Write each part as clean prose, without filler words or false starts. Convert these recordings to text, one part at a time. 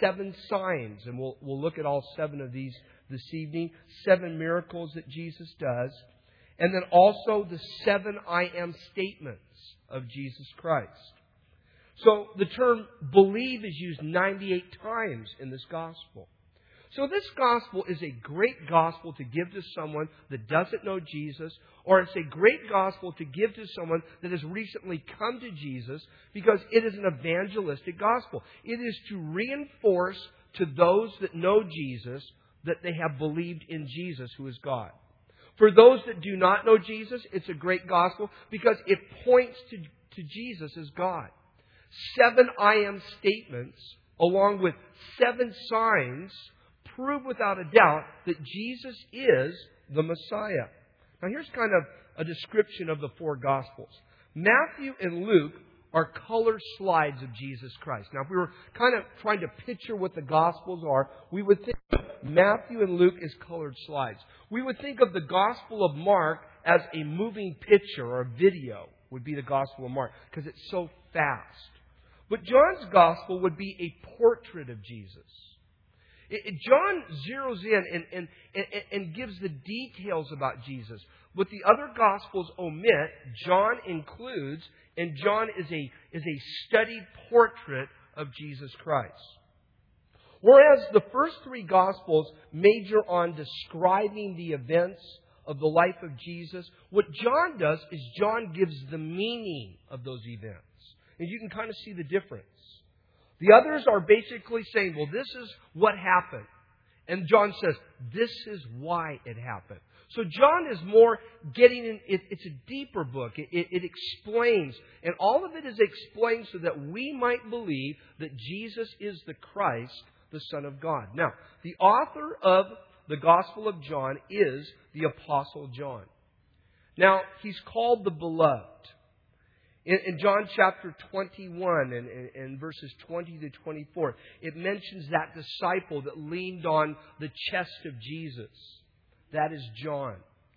7 signs, and we'll look at all 7 of these this evening. 7 miracles that Jesus does. And then also the 7 I am statements of Jesus Christ. So the term believe is used 98 times in this gospel. So this gospel is a great gospel to give to someone that doesn't know Jesus, or it's a great gospel to give to someone that has recently come to Jesus, because it is an evangelistic gospel. It is to reinforce to those that know Jesus that they have believed in Jesus, who is God. For those that do not know Jesus, it's a great gospel because it points to Jesus as God. 7 I am statements, along with 7 signs, prove without a doubt that Jesus is the Messiah. Now here's kind of a description of the 4 Gospels. Matthew and Luke are color slides of Jesus Christ. Now if we were kind of trying to picture what the Gospels are, we would think of Matthew and Luke as colored slides. We would think of the Gospel of Mark as a moving picture or a video would be the Gospel of Mark, because it's so fast. But John's Gospel would be a portrait of Jesus. John zeroes in and gives the details about Jesus. What the other Gospels omit, John includes, and John is a studied portrait of Jesus Christ. Whereas the first 3 Gospels major on describing the events of the life of Jesus, what John does is John gives the meaning of those events. And you can kind of see the difference. The others are basically saying, well, this is what happened. And John says, this is why it happened. So John is more getting in, it's a deeper book. It explains. And all of it is explained so that we might believe that Jesus is the Christ, the Son of God. Now, the author of the Gospel of John is the Apostle John. Now, he's called the Beloved. In John chapter 21 and verses 20 to 24, it mentions that disciple that leaned on the chest of Jesus. That is John.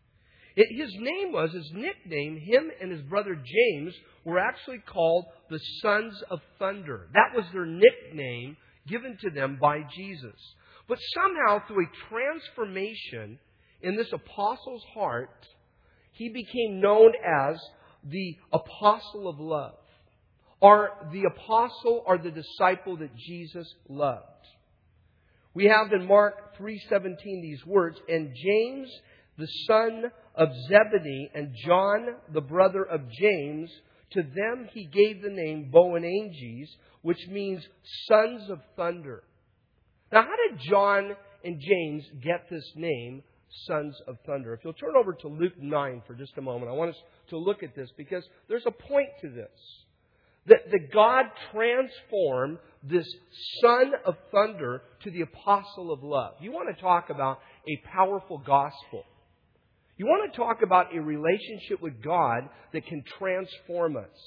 His nickname, him and his brother James were actually called the Sons of Thunder. That was their nickname given to them by Jesus. But somehow, through a transformation in this apostle's heart, he became known as the apostle of love, or the apostle or the disciple that Jesus loved. We have in Mark 3:17 these words, and James, the son of Zebedee, and John, the brother of James, to them he gave the name Boanerges, which means sons of thunder. Now, how did John and James get this name, Sons of Thunder? If you'll turn over to Luke 9 for just a moment, I want us to look at this because there's a point to this. That God transformed this Son of Thunder to the Apostle of Love. You want to talk about a powerful gospel. You want to talk about a relationship with God that can transform us.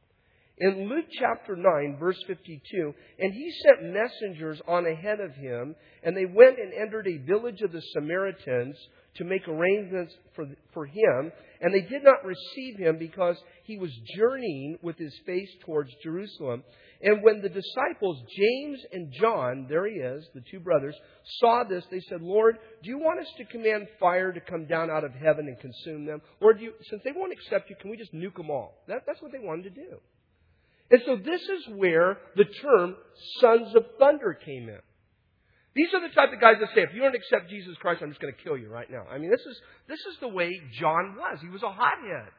In Luke chapter 9, verse 52, and he sent messengers on ahead of him, and they went and entered a village of the Samaritans to make arrangements for him, and they did not receive him because he was journeying with his face towards Jerusalem. And when the disciples, James and John, there he is, the 2 brothers, saw this, they said, Lord, do you want us to command fire to come down out of heaven and consume them? Or since they won't accept you, can we just nuke them all? That's what they wanted to do. And so this is where the term Sons of Thunder came in. These are the type of guys that say, if you don't accept Jesus Christ, I'm just going to kill you right now. I mean, this is the way John was. He was a hothead.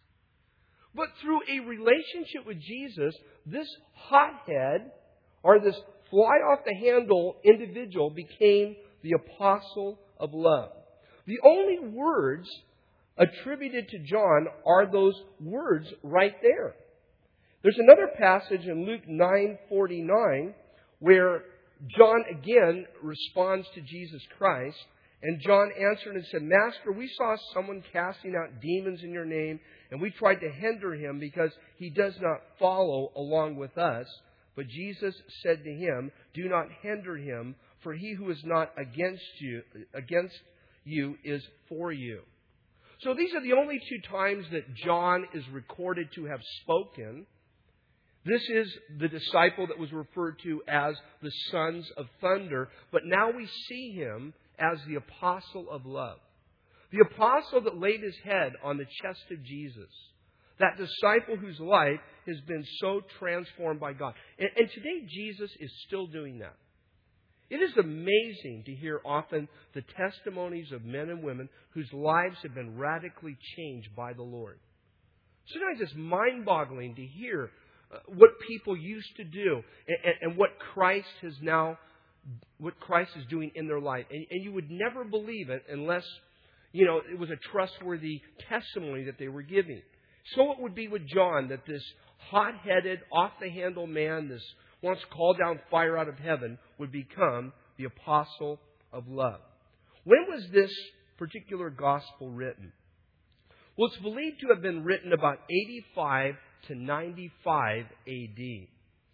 But through a relationship with Jesus, this hothead, or this fly-off-the-handle individual, became the apostle of love. The only words attributed to John are those words right there. There's another passage in Luke 9:49 where John again responds to Jesus Christ. And John answered and said, Master, we saw someone casting out demons in your name, and we tried to hinder him because he does not follow along with us. But Jesus said to him, do not hinder him, for he who is not against you is for you. So these are the only 2 times that John is recorded to have spoken. This is the disciple that was referred to as the sons of thunder, but now we see him as the apostle of love. The apostle that laid his head on the chest of Jesus. That disciple whose life has been so transformed by God. And today Jesus is still doing that. It is amazing to hear often the testimonies of men and women whose lives have been radically changed by the Lord. Sometimes it's mind-boggling to hear what people used to do and what Christ is doing in their life. And you would never believe it unless, it was a trustworthy testimony that they were giving. So it would be with John, that this hot-headed, off-the-handle man, this once called down fire out of heaven, would become the apostle of love. When was this particular gospel written? Well, it's believed to have been written about 85 to 95 A.D.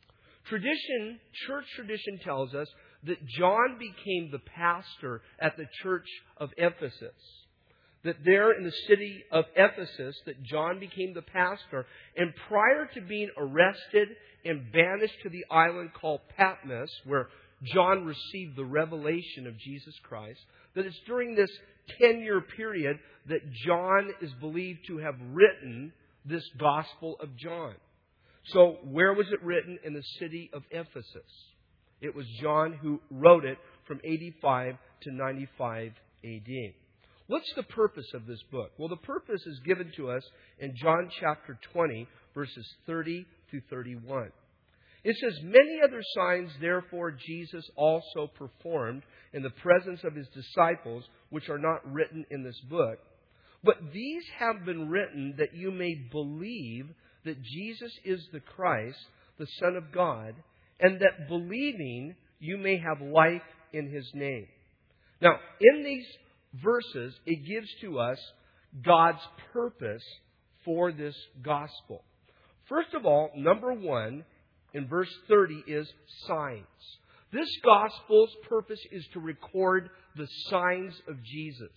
Church tradition tells us that John became the pastor at the church of Ephesus. That there in the city of Ephesus, that John became the pastor. And prior to being arrested and banished to the island called Patmos, where John received the revelation of Jesus Christ, that it's during this 10-year period that John is believed to have written this Gospel of John. So where was it written? In the city of Ephesus. It was John who wrote it from 85 to 95 A.D. What's the purpose of this book? Well, the purpose is given to us in John chapter 20, verses 30 through 31. It says, "Many other signs, therefore, Jesus also performed in the presence of his disciples, which are not written in this book. But these have been written that you may believe that Jesus is the Christ, the Son of God, and that believing you may have life in his name." Now, in these verses, it gives to us God's purpose for this gospel. First of all, number one, in verse 30 is signs. This gospel's purpose is to record the signs of Jesus.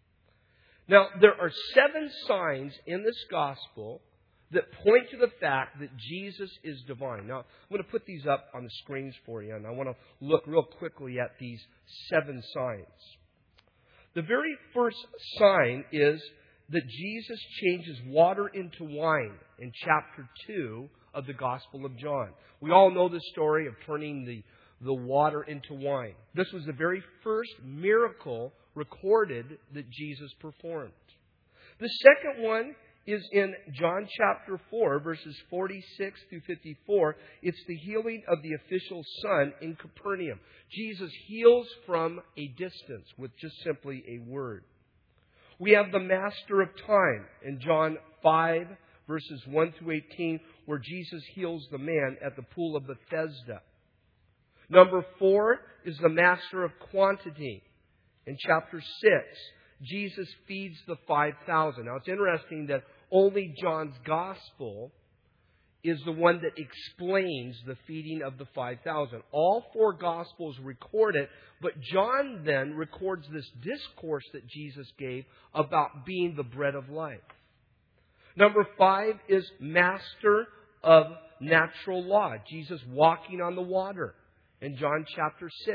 Now, there are 7 signs in this gospel that point to the fact that Jesus is divine. Now, I'm going to put these up on the screens for you, and I want to look real quickly at these 7 signs. The very first sign is that Jesus changes water into wine in chapter 2 of the Gospel of John. We all know the story of turning the water into wine. This was the very first miracle recorded that Jesus performed. The second one is in John chapter 4, verses 46 through 54. It's the healing of the official's son in Capernaum. Jesus heals from a distance with just simply a word. We have the master of time in John 5, verses 1 through 18, where Jesus heals the man at the pool of Bethesda. Number 4 is the master of quantity. In chapter 6, Jesus feeds the 5,000. Now, it's interesting that only John's gospel is the one that explains the feeding of the 5,000. All 4 gospels record it, but John then records this discourse that Jesus gave about being the bread of life. Number 5 is master of natural law. Jesus walking on the water in John chapter 6.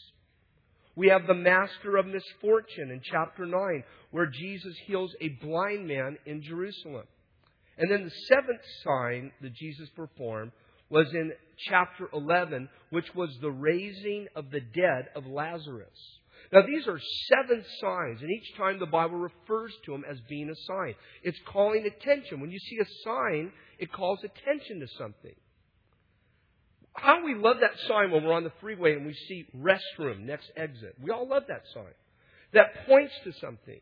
We have the master of misfortune in chapter 9, where Jesus heals a blind man in Jerusalem. And then the 7th sign that Jesus performed was in chapter 11, which was the raising of the dead of Lazarus. Now, these are 7 signs, and each time the Bible refers to them as being a sign. It's calling attention. When you see a sign, it calls attention to something. How we love that sign when we're on the freeway and we see restroom, next exit. We all love that sign. That points to something.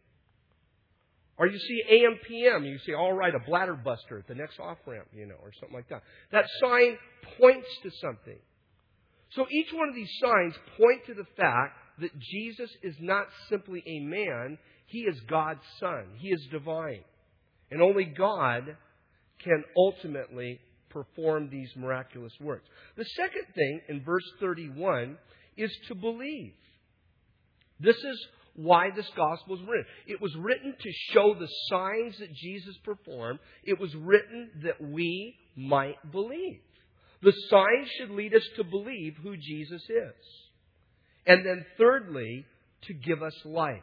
Or you see AM, PM, you say, all right, a bladder buster at the next off-ramp, or something like that. That sign points to something. So each one of these signs point to the fact that Jesus is not simply a man, he is God's Son. He is divine. And only God can ultimately perform these miraculous works. The second thing in verse 31 is to believe. This is why this gospel was written. It was written to show the signs that Jesus performed. It was written that we might believe. The signs should lead us to believe who Jesus is. And then thirdly, to give us life.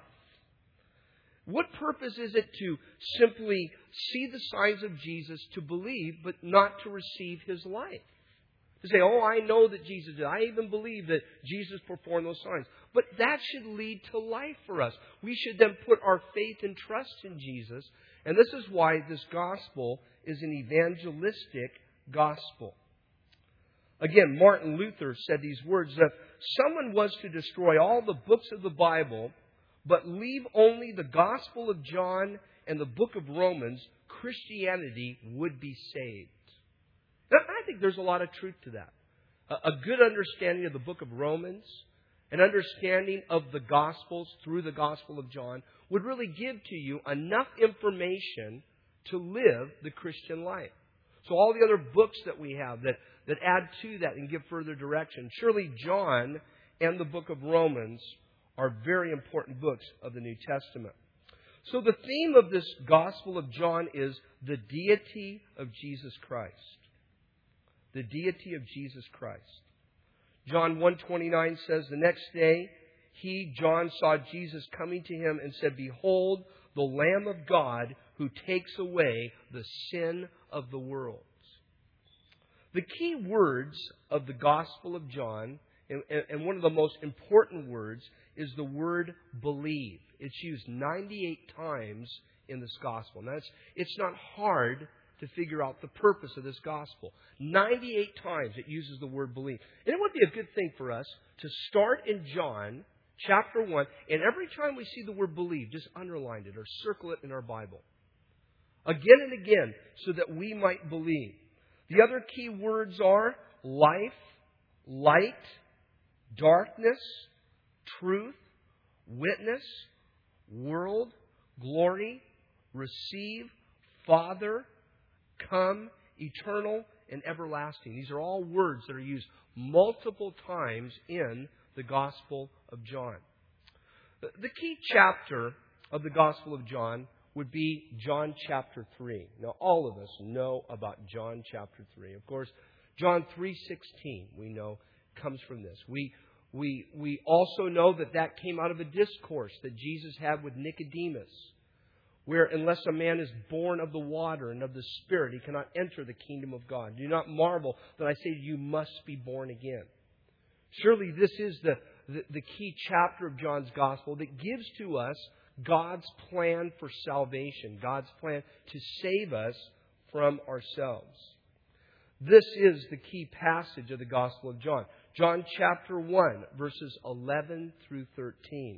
What purpose is it to simply see the signs of Jesus, to believe, but not to receive His life? To say, oh, I know that Jesus did. I even believe that Jesus performed those signs. But that should lead to life for us. We should then put our faith and trust in Jesus. And this is why this gospel is an evangelistic gospel. Again, Martin Luther said these words, that if someone was to destroy all the books of the Bible, but leave only the Gospel of John and the book of Romans, Christianity would be saved. Now, I think there's a lot of truth to that. A good understanding of the book of Romans, an understanding of the Gospels through the Gospel of John would really give to you enough information to live the Christian life. So all the other books that we have that add to that and give further direction. Surely John and the book of Romans are very important books of the New Testament. So the theme of this Gospel of John is the deity of Jesus Christ. The deity of Jesus Christ. John 1:29 says, the next day he, John, saw Jesus coming to him and said, behold, the Lamb of God who takes away the sin of the world. The key words of the Gospel of John, and one of the most important words, is the word believe. It's used 98 times in this Gospel. Now, it's not hard to figure out the purpose of this Gospel. 98 times it uses the word believe. And it would be a good thing for us to start in John chapter 1, and every time we see the word believe, just underline it or circle it in our Bible. Again and again, so that we might believe. The other key words are life, light, darkness, truth, witness, world, glory, receive, Father, come, eternal, and everlasting. These are all words that are used multiple times in the Gospel of John. The key chapter of the Gospel of John would be John chapter 3. Now, all of us know about John chapter 3. Of course, John 3:16, we know, comes from this. We also know that came out of a discourse that Jesus had with Nicodemus, where unless a man is born of the water and of the Spirit, he cannot enter the kingdom of God. Do not marvel that I say to you, must be born again. Surely this is the key chapter of John's Gospel that gives to us God's plan for salvation, God's plan to save us from ourselves. This is the key passage of the Gospel of John. John chapter 1, verses 11 through 13.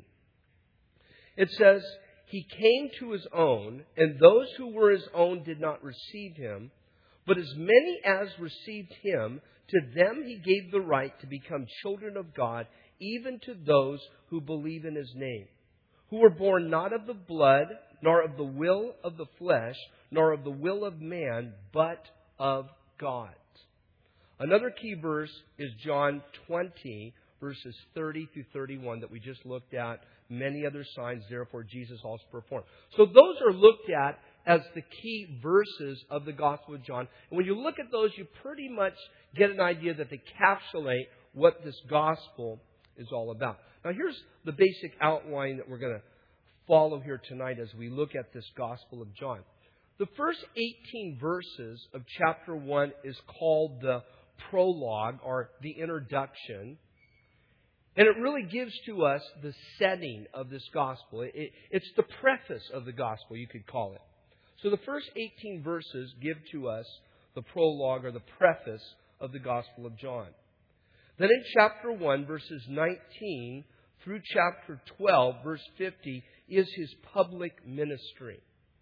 It says, he came to his own, and those who were his own did not receive him. But as many as received him, to them he gave the right to become children of God, even to those who believe in his name, who were born not of the blood, nor of the will of the flesh, nor of the will of man, but of God. Another key verse is John 20, verses 30 through 31 that we just looked at. Many other signs, therefore, Jesus also performed. So those are looked at as the key verses of the Gospel of John. And when you look at those, you pretty much get an idea that they encapsulate what this Gospel is all about. Now, here's the basic outline that we're going to follow here tonight as we look at this Gospel of John. The first 18 verses of chapter 1 is called the prologue, or the introduction. And it really gives to us the setting of this Gospel. It's the preface of the Gospel, you could call it. So the first 18 verses give to us the prologue, or the preface of the Gospel of John. Then in chapter 1, verses 19 through chapter 12, verse 50, is his public ministry.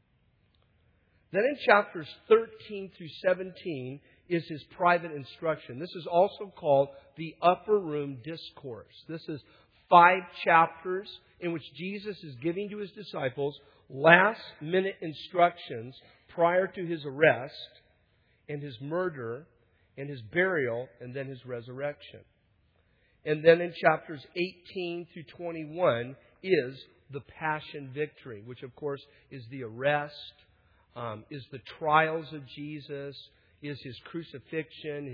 Then in chapters 13 through 17 is his private instruction. This is also called the Upper Room Discourse. This is 5 chapters in which Jesus is giving to his disciples last-minute instructions prior to his arrest and his murder and his burial and then his resurrection. And then in chapters 18 through 21 is the Passion Victory, which of course is the arrest, is the trials of Jesus, is his crucifixion,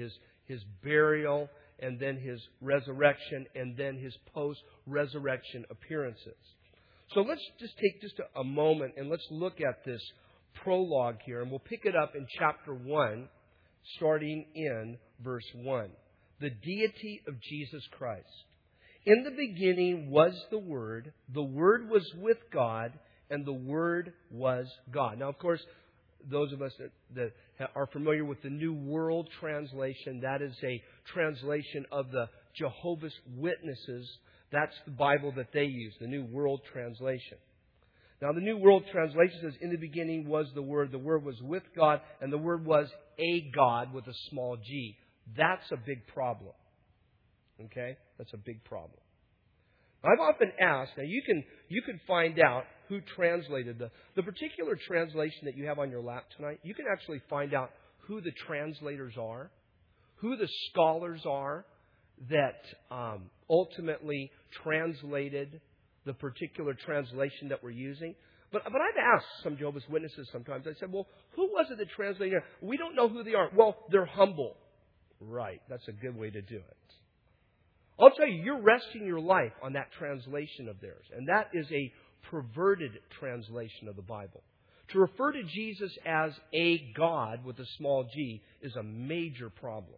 His burial, and then His resurrection, and then His post-resurrection appearances. So let's just take just a moment and let's look at this prologue here, and we'll pick it up in chapter 1, starting in verse 1. The deity of Jesus Christ. In the beginning was the Word was with God, and the Word was God. Now, of course, those of us that are familiar with the New World Translation, that is a translation of the Jehovah's Witnesses. That's the Bible that they use, the New World Translation. Now, the New World Translation says, in the beginning was the Word was with God, and the Word was a God with a small g. That's a big problem. Okay? That's a big problem. I've often asked, now you can find out who translated the particular translation that you have on your lap tonight. You can actually find out who the translators are, who the scholars are that ultimately translated the particular translation that we're using. But I've asked some Jehovah's Witnesses sometimes. I said, well, who was it that translated it? We don't know who they are. Well, they're humble. Right. That's a good way to do it. I'll tell you, you're resting your life on that translation of theirs. And that is a perverted translation of the Bible. To refer to Jesus as a God with a small g is a major problem.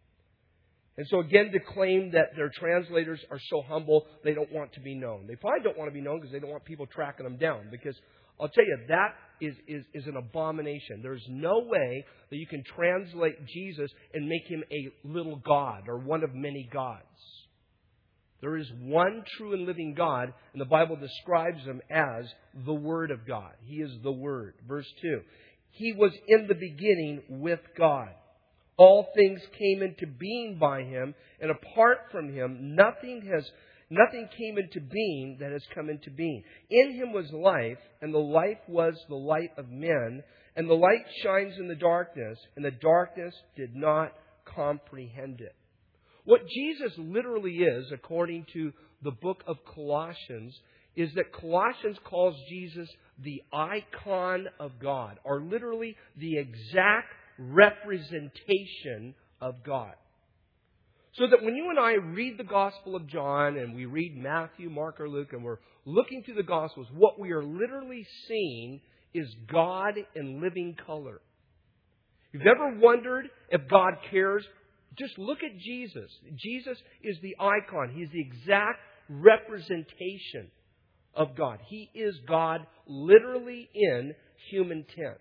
And so again, to claim that their translators are so humble, they don't want to be known. They probably don't want to be known because they don't want people tracking them down. Because I'll tell you, that is an abomination. There's no way that you can translate Jesus and make Him a little God or one of many gods. There is one true and living God, and the Bible describes Him as the Word of God. He is the Word. Verse 2. He was in the beginning with God. All things came into being by Him, and apart from Him, nothing came into being that has come into being. In Him was life, and the life was the light of men, and the light shines in the darkness, and the darkness did not comprehend it. What Jesus literally is, according to the book of Colossians, is that Colossians calls Jesus the icon of God, or literally the exact representation of God. So that when you and I read the Gospel of John, and we read Matthew, Mark, or Luke, and we're looking through the Gospels, what we are literally seeing is God in living color. If you've ever wondered if God cares, just look at Jesus. Jesus is the icon. He's the exact representation of God. He is God literally in human tent.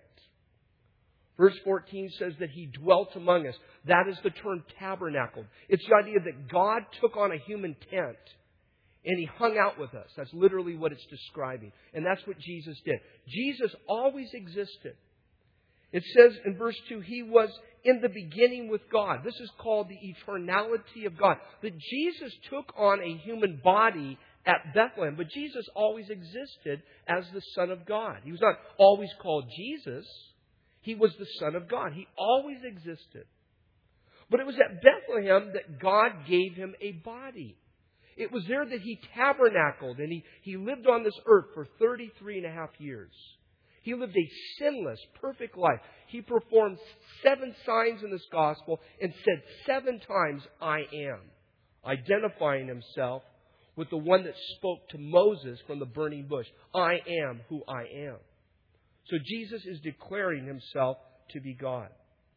Verse 14 says that He dwelt among us. That is the term tabernacle. It's the idea that God took on a human tent and He hung out with us. That's literally what it's describing. And that's what Jesus did. Jesus always existed. It says in verse 2, He was in the beginning with God. This is called the eternality of God. That Jesus took on a human body at Bethlehem, but Jesus always existed as the Son of God. He was not always called Jesus. He was the Son of God. He always existed. But it was at Bethlehem that God gave Him a body. It was there that He tabernacled, and He lived on this earth for 33 and a half years. He lived a sinless, perfect life. He performed 7 signs in this gospel and said 7 times, I am, identifying Himself with the one that spoke to Moses from the burning bush. I am who I am. So Jesus is declaring Himself to be God.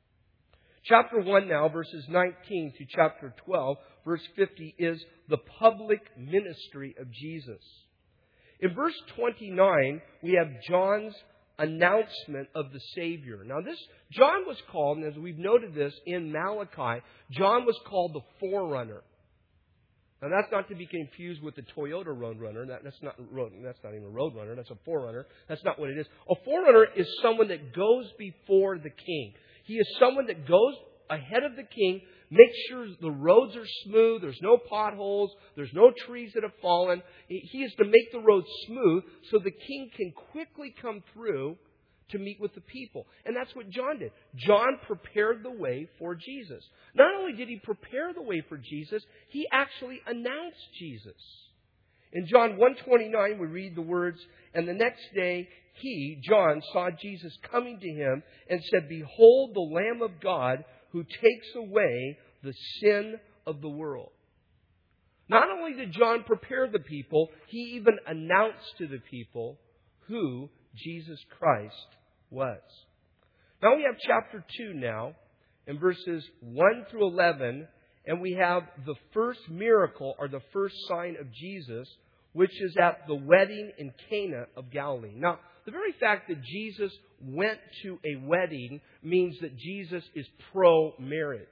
Chapter 1 now, verses 19 to chapter 12, verse 50, is the public ministry of Jesus. In verse 29, we have John's announcement of the Savior. Now John was called, and as we've noted this in Malachi, John was called the forerunner. Now that's not to be confused with the Toyota Roadrunner. That's not even a Roadrunner. That's a forerunner. That's not what it is. A forerunner is someone that goes before the king. He is someone that goes ahead of the king, makes sure the roads are smooth, there's no potholes, there's no trees that have fallen. He is to make the road smooth so the king can quickly come through to meet with the people. And that's what John did. John prepared the way for Jesus. Not only did he prepare the way for Jesus, he actually announced Jesus. In John 1:29, we read the words, and the next day he, John, saw Jesus coming to him and said, Behold the Lamb of God who takes away the sin of the world. Not only did John prepare the people, he even announced to the people who Jesus Christ was. Now we have chapter 2 now, in verses 1 through 11, and we have the first miracle or the first sign of Jesus, which is at the wedding in Cana of Galilee. Now, the very fact that Jesus went to a wedding means that Jesus is pro-marriage.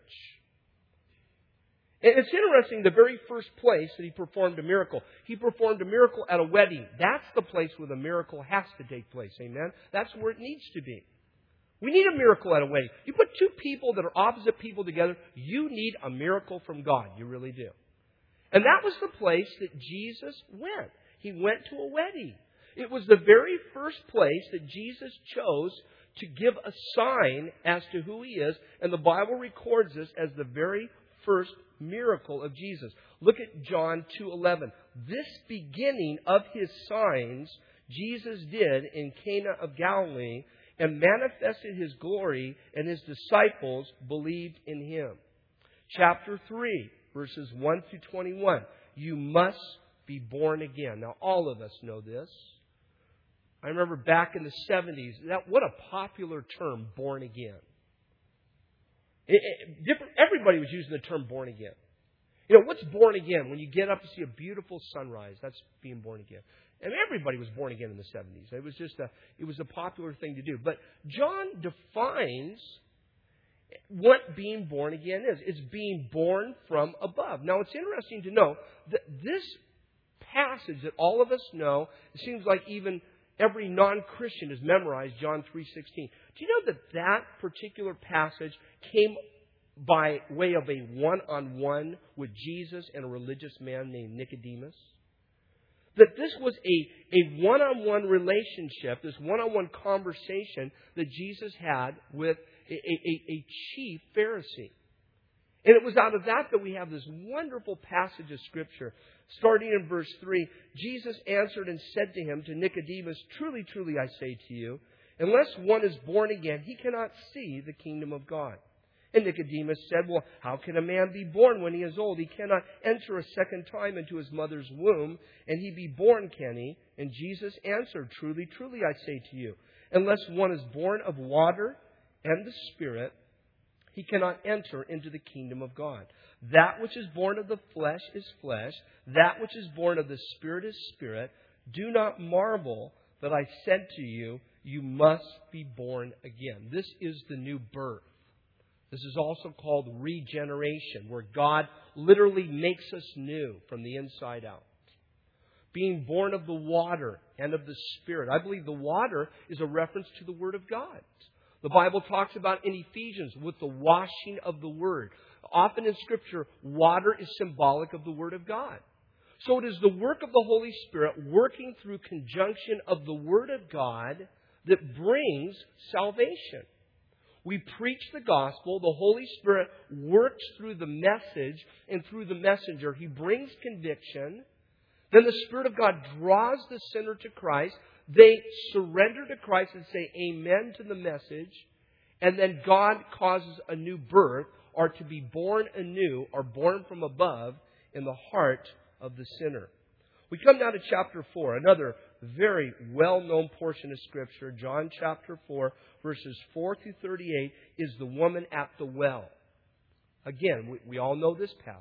And it's interesting, the very first place that he performed a miracle. He performed a miracle at a wedding. That's the place where the miracle has to take place. Amen? That's where it needs to be. We need a miracle at a wedding. You put two people that are opposite people together, you need a miracle from God. You really do. And that was the place that Jesus went. He went to a wedding. It was the very first place that Jesus chose to give a sign as to who He is. And the Bible records this as the very first miracle of Jesus. Look at John 2:11. This beginning of His signs Jesus did in Cana of Galilee and manifested His glory, and His disciples believed in Him. Chapter 3, verses 1 through 21. You must be born again. Now, all of us know this. I remember back in the 70s, what a popular term, born again. Everybody was using the term born again. You know, what's born again? When you get up to see a beautiful sunrise, that's being born again. And everybody was born again in the 70s. It was a popular thing to do. But John defines what being born again is. It's being born from above. Now, it's interesting to know that this passage that all of us know, it seems like even every non-Christian has memorized John 3:16. Do you know that particular passage came by way of a one-on-one with Jesus and a religious man named Nicodemus? That this was a one-on-one relationship, this one-on-one conversation that Jesus had with a chief Pharisee. And it was out of that we have this wonderful passage of Scripture. Starting in verse 3, Jesus answered and said to him, to Nicodemus, truly, truly, I say to you, unless one is born again, he cannot see the kingdom of God. And Nicodemus said, well, how can a man be born when he is old? He cannot enter a second time into his mother's womb, and he be born, can he? And Jesus answered, truly, truly, I say to you, unless one is born of water and the Spirit, he cannot enter into the kingdom of God. That which is born of the flesh is flesh. That which is born of the Spirit is spirit. Do not marvel that I said to you, you must be born again. This is the new birth. This is also called regeneration, where God literally makes us new from the inside out. Being born of the water and of the Spirit. I believe the water is a reference to the Word of God. The Bible talks about in Ephesians with the washing of the Word. Often in Scripture, water is symbolic of the Word of God. So it is the work of the Holy Spirit working through conjunction of the Word of God that brings salvation. We preach the gospel. The Holy Spirit works through the message and through the messenger. He brings conviction. Then the Spirit of God draws the sinner to Christ. They surrender to Christ and say amen to the message. And then God causes a new birth, or to be born anew, or born from above in the heart of the sinner. We come now to chapter 4, another very well-known portion of Scripture. John chapter 4, verses 4 through 38, is the woman at the well. Again, we all know this passage.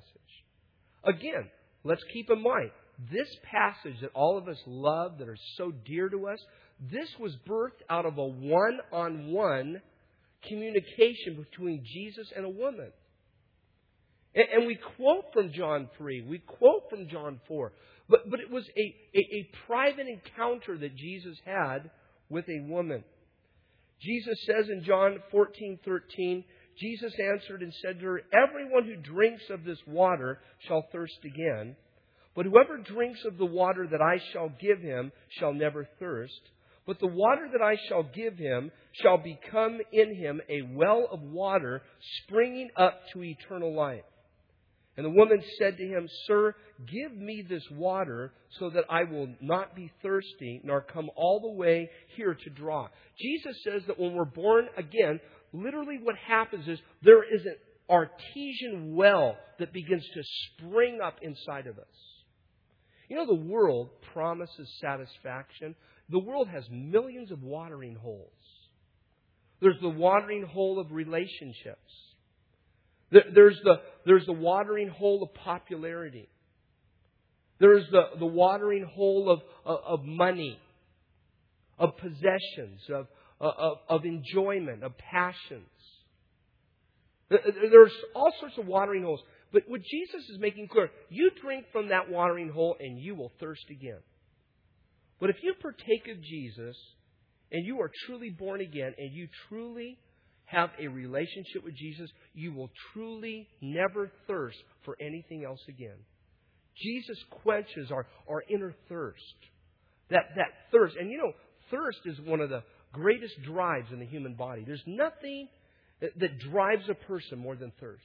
Again, let's keep in mind, this passage that all of us love, that are so dear to us, this was birthed out of a one-on-one communication between Jesus and a woman. And we quote from John 3, we quote from John 4, but it was a private encounter that Jesus had with a woman. Jesus says in John 14:13, Jesus answered and said to her, everyone who drinks of this water shall thirst again. But whoever drinks of the water that I shall give him shall never thirst. But the water that I shall give him shall become in him a well of water springing up to eternal life. And the woman said to him, Sir, give me this water so that I will not be thirsty, nor come all the way here to draw. Jesus says that when we're born again, literally what happens is there is artesian well that begins to spring up inside of us. You know, the world promises satisfaction. The world has millions of watering holes. There's the watering hole of relationships. There's the watering hole of popularity. There's the watering hole of money, of possessions, of enjoyment, of passions. There's all sorts of watering holes. But what Jesus is making clear, you drink from that watering hole and you will thirst again. But if you partake of Jesus and you are truly born again and you truly have a relationship with Jesus, you will truly never thirst for anything else again. Jesus quenches our inner thirst. That thirst. And you know, thirst is one of the greatest drives in the human body. There's nothing that drives a person more than thirst.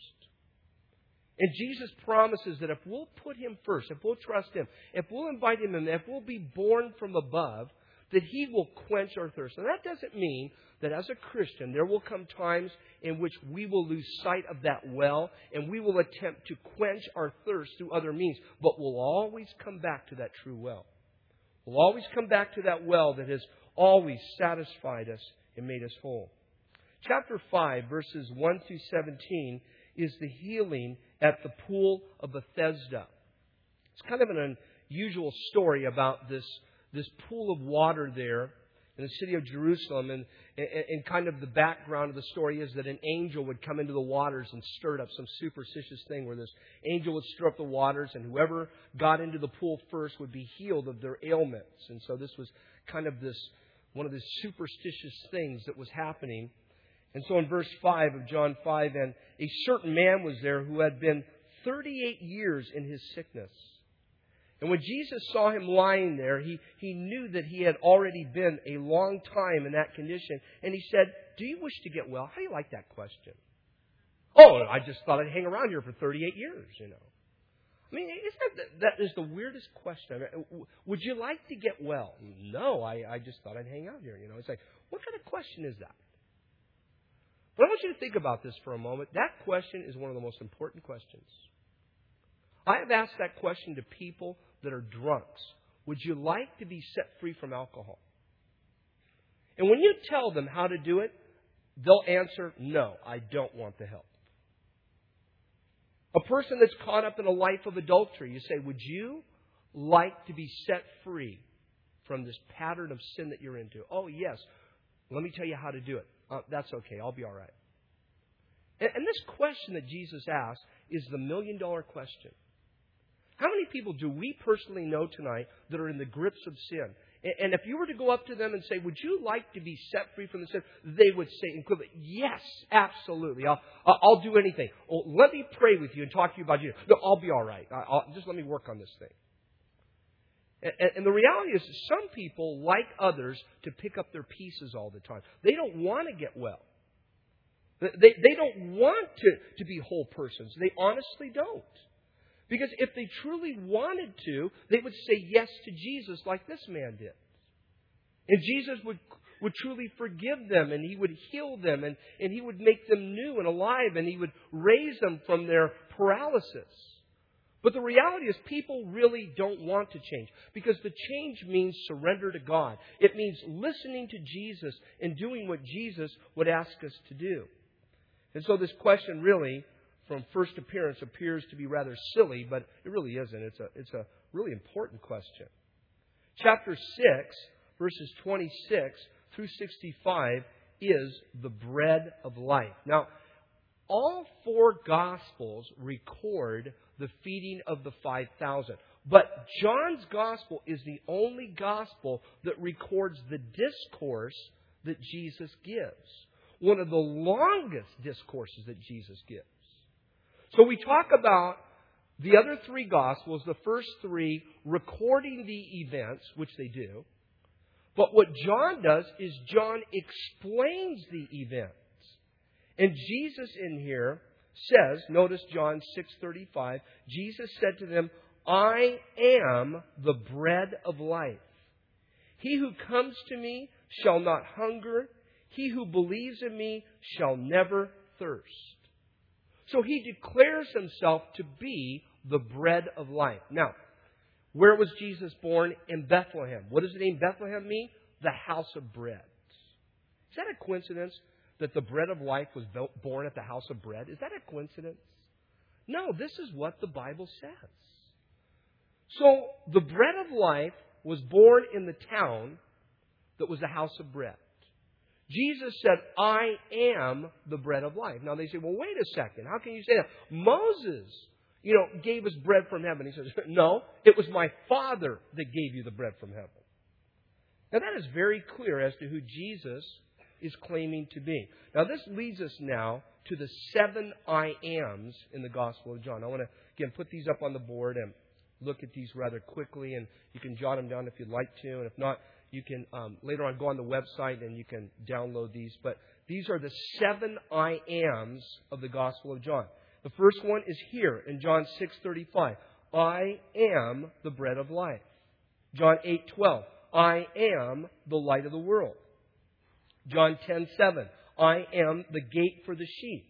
And Jesus promises that if we'll put Him first, if we'll trust Him, if we'll invite Him in, if we'll be born from above, that He will quench our thirst. And that doesn't mean that as a Christian, there will come times in which we will lose sight of that well and we will attempt to quench our thirst through other means. But we'll always come back to that true well. We'll always come back to that well that has always satisfied us and made us whole. Chapter 5, verses 1 through 17, is the healing at the pool of Bethesda. It's kind of an unusual story about this pool of water there in the city of Jerusalem. And kind of the background of the story is that an angel would come into the waters and stir it up, some superstitious thing where this angel would stir up the waters and whoever got into the pool first would be healed of their ailments. And so this was kind of one of these superstitious things that was happening. And so in verse 5 of John 5, and a certain man was there who had been 38 years in his sickness. And when Jesus saw him lying there, he knew that he had already been a long time in that condition. And he said, "Do you wish to get well?" How do you like that question? "Oh, I just thought I'd hang around here for 38 years, you know." I mean, that is the weirdest question. I mean, would you like to get well? "No, I just thought I'd hang out here, you know." It's like, what kind of question is that? But I want you to think about this for a moment. That question is one of the most important questions. I have asked that question to people that are drunks. Would you like to be set free from alcohol? And when you tell them how to do it, they'll answer, "No, I don't want the help." A person that's caught up in a life of adultery, you say, "Would you like to be set free from this pattern of sin that you're into?" "Oh, yes. Let me tell you how to do it." "That's okay. I'll be all right." And this question that Jesus asked is the million-dollar question. How many people do we personally know tonight that are in the grips of sin? And if you were to go up to them and say, "Would you like to be set free from the sin?" they would say equivalently, "Yes, absolutely. I'll do anything." "Oh, let me pray with you and talk to you about Jesus." "No, I'll be all right. Just let me work on this thing." And the reality is some people, like others, to pick up their pieces all the time. They don't want to get well. They don't want to be whole persons. They honestly don't. Because if they truly wanted to, they would say yes to Jesus like this man did. And Jesus would truly forgive them, and He would heal them, and He would make them new and alive, and He would raise them from their paralysis. But the reality is people really don't want to change, because the change means surrender to God. It means listening to Jesus and doing what Jesus would ask us to do. And so this question really, from first appearance, appears to be rather silly, but it really isn't. It's a really important question. Chapter 6, verses 26 through 65 is the bread of life. Now, all four Gospels record the feeding of the 5,000. But John's Gospel is the only Gospel that records the discourse that Jesus gives. One of the longest discourses that Jesus gives. So we talk about the other three Gospels, the first three, recording the events, which they do. But what John does is John explains the events. And Jesus in here says, notice John 6:35, Jesus said to them, "I am the bread of life. He who comes to me shall not hunger. He who believes in me shall never thirst." So he declares himself to be the bread of life. Now, where was Jesus born? In Bethlehem. What does the name Bethlehem mean? The house of bread. Is that a coincidence that the bread of life was born at the house of bread? Is that a coincidence? No, this is what the Bible says. So the bread of life was born in the town that was the house of bread. Jesus said, I am the bread of life. Now they say, well, wait a second. How can you say that? Moses, gave us bread from heaven. He says, no, it was my Father that gave you the bread from heaven. Now that is very clear as to who Jesus is claiming to be. Now this leads us now to the 7 I ams in the Gospel of John. I want to, again, put these up on the board and look at these rather quickly, and you can jot them down if you'd like to. And if not, you can later on go on the website and you can download these. But these are the 7 I ams of the Gospel of John. The first one is here in John 6:35. I am the bread of life. John 8:12. I am the light of the world. John 10:7. I am the gate for the sheep.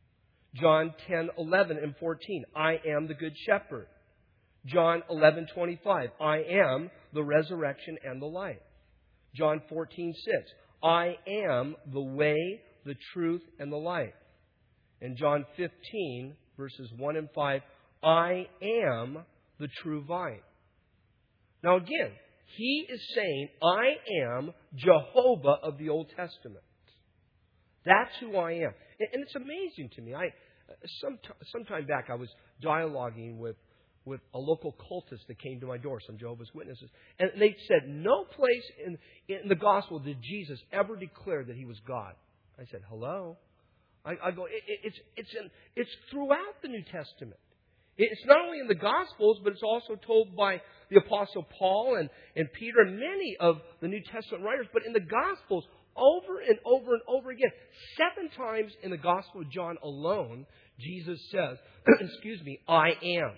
John 10:11 and 14. I am the good shepherd. John 11:25. I am the resurrection and the life. John 14:6. I am the way, the truth, and the life. And John 15, verses 1 and 5. I am the true vine. Now again, he is saying, I am Jehovah of the Old Testament. That's who I am. And it's amazing to me. Some time back, I was dialoguing with a local cultist that came to my door, some Jehovah's Witnesses. And they said, no place in the gospel did Jesus ever declare that he was God. I said, hello? I go, it's throughout the New Testament. It's not only in the Gospels, but it's also told by the Apostle Paul and Peter and many of the New Testament writers. But in the Gospels, over and over and over again, 7 times in the Gospel of John alone, Jesus says, I am.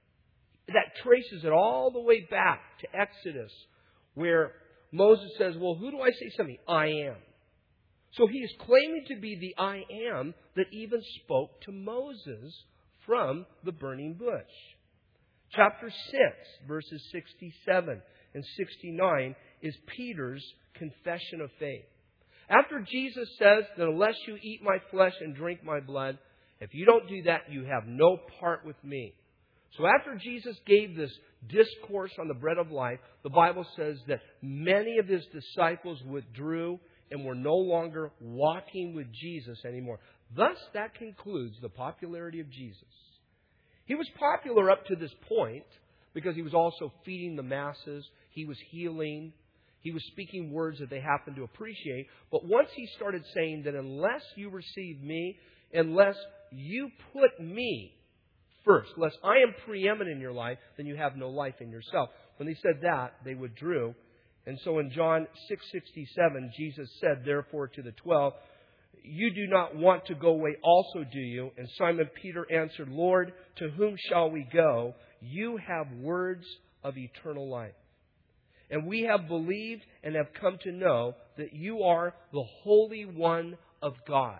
That traces it all the way back to Exodus, where Moses says, well, who do I say something? I am. So he is claiming to be the I am that even spoke to Moses from the burning bush. Chapter 6, verses 67 and 69 is Peter's confession of faith. After Jesus says that unless you eat my flesh and drink my blood, if you don't do that, you have no part with me. So after Jesus gave this discourse on the bread of life, the Bible says that many of his disciples withdrew and were no longer walking with Jesus anymore. Thus, that concludes the popularity of Jesus. He was popular up to this point because he was also feeding the masses. He was healing. He was speaking words that they happened to appreciate. But once he started saying that unless you receive me, unless you put me first, unless I am preeminent in your life, then you have no life in yourself. When they said that, they withdrew. And so in John 6:67, Jesus said, therefore, to the 12, you do not want to go away also, do you? And Simon Peter answered, Lord, to whom shall we go? You have words of eternal life. And we have believed and have come to know that you are the Holy One of God.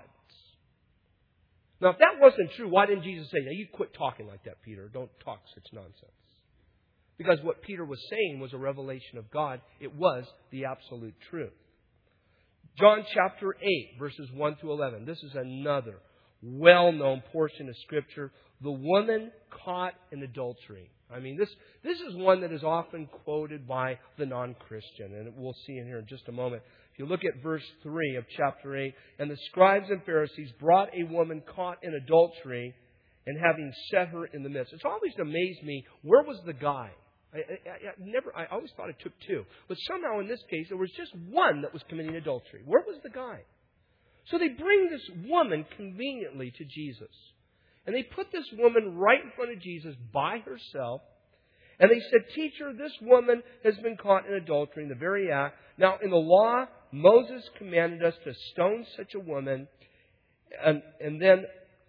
Now, if that wasn't true, why didn't Jesus say, now you quit talking like that, Peter. Don't talk such nonsense. Because what Peter was saying was a revelation of God. It was the absolute truth. John chapter 8, verses 1 through 11. This is another well-known portion of Scripture. The woman caught in adultery. I mean, this is one that is often quoted by the non-Christian. And we'll see in here in just a moment. If you look at verse 3 of chapter 8. And the scribes and Pharisees brought a woman caught in adultery and having set her in the midst. It's always amazed me, where was the guy? I always thought it took 2. But somehow in this case, there was just one that was committing adultery. Where was the guy? So they bring this woman conveniently to Jesus. And they put this woman right in front of Jesus by herself. And they said, Teacher, this woman has been caught in adultery in the very act. Now, in the law, Moses commanded us to stone such a woman. And then,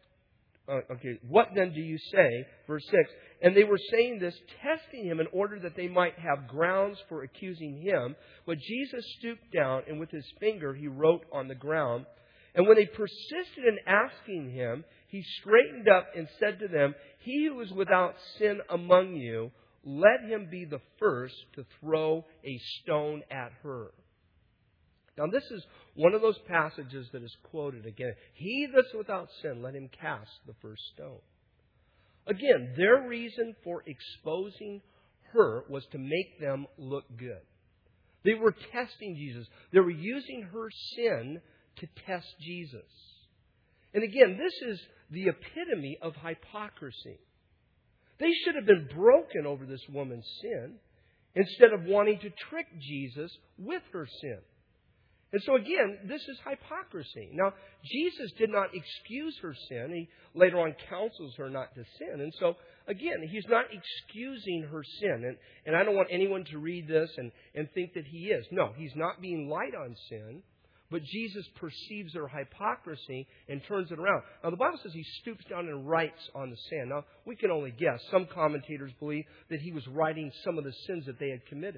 what then do you say? Verse 6. And they were saying this, testing him in order that they might have grounds for accusing him. But Jesus stooped down, and with his finger he wrote on the ground. And when they persisted in asking him, he straightened up and said to them, "He who is without sin among you, let him be the first to throw a stone at her." Now, this is one of those passages that is quoted again. He that's without sin, let him cast the first stone. Again, their reason for exposing her was to make them look good. They were testing Jesus. They were using her sin to test Jesus. And again, this is the epitome of hypocrisy. They should have been broken over this woman's sin instead of wanting to trick Jesus with her sin. And so again, this is hypocrisy. Now, Jesus did not excuse her sin. He later on counsels her not to sin. And so, again, He's not excusing her sin. And I don't want anyone to read this and think that He is. No, He's not being light on sin. But Jesus perceives their hypocrisy and turns it around. Now, the Bible says He stoops down and writes on the sand. Now, we can only guess. Some commentators believe that He was writing some of the sins that they had committed.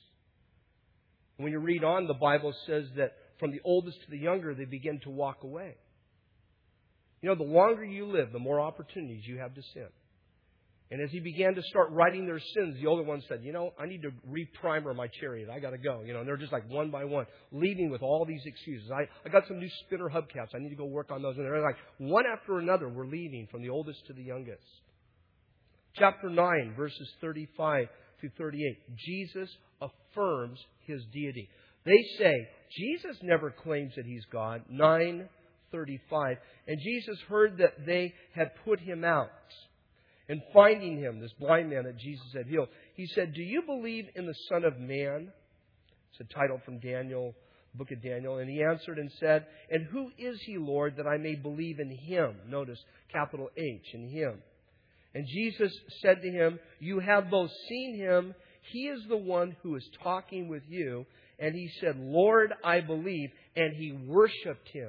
When you read on, the Bible says that from the oldest to the younger, they begin to walk away. You know, the longer you live, the more opportunities you have to sin. And as He began to start writing their sins, the older ones said, I need to re-primer my chariot. I got to go. And they're just like one by one, leaving with all these excuses. I got some new spinner hubcaps. I need to go work on those. And they're like, one after another, we're leaving from the oldest to the youngest. Chapter 9, verses 35 through 38. Jesus affirms His deity. They say, Jesus never claims that He's God. 9:35. And Jesus heard that they had put Him out. And finding him, this blind man that Jesus had healed, He said, "Do you believe in the Son of Man?" It's a title from Daniel, the book of Daniel. And he answered and said, "And who is He, Lord, that I may believe in Him?" Notice capital H, in Him. And Jesus said to him, "You have both seen Him. He is the one who is talking with you." And he said, "Lord, I believe." And he worshipped Him.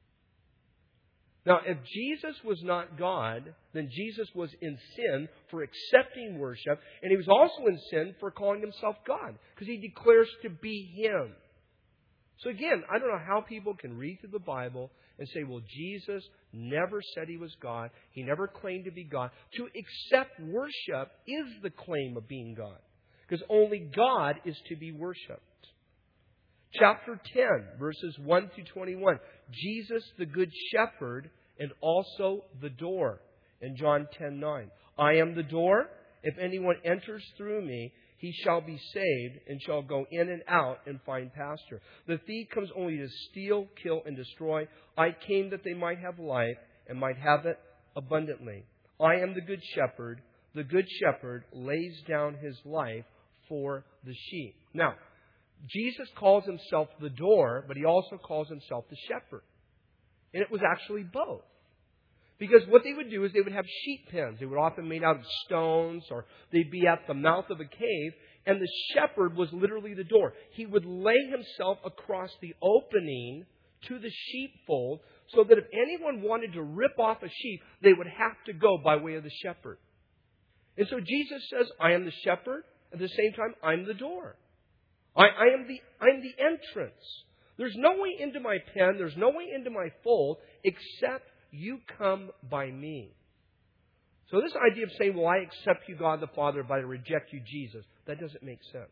Now, if Jesus was not God, then Jesus was in sin for accepting worship, and He was also in sin for calling Himself God, because He declares to be Him. So again, I don't know how people can read through the Bible and say, well, Jesus never said He was God. He never claimed to be God. To accept worship is the claim of being God, because only God is to be worshipped. Chapter 10, verses 1 through 21. Jesus, the Good Shepherd, and also the door. In John 10:9. "I am the door. If anyone enters through me, he shall be saved and shall go in and out and find pasture. The thief comes only to steal, kill, and destroy. I came that they might have life and might have it abundantly. I am the Good Shepherd. The Good Shepherd lays down his life for the sheep." Now, Jesus calls Himself the door, but He also calls Himself the shepherd. And it was actually both. Because what they would do is they would have sheep pens. They were often made out of stones, or they'd be at the mouth of a cave. And the shepherd was literally the door. He would lay Himself across the opening to the sheepfold, so that if anyone wanted to rip off a sheep, they would have to go by way of the shepherd. And so Jesus says, "I am the shepherd." At the same time, I'm the door. I'm the entrance. There's no way into my pen, there's no way into my fold, except you come by me. So this idea of saying, well, I accept you, God the Father, but I reject you, Jesus, that doesn't make sense.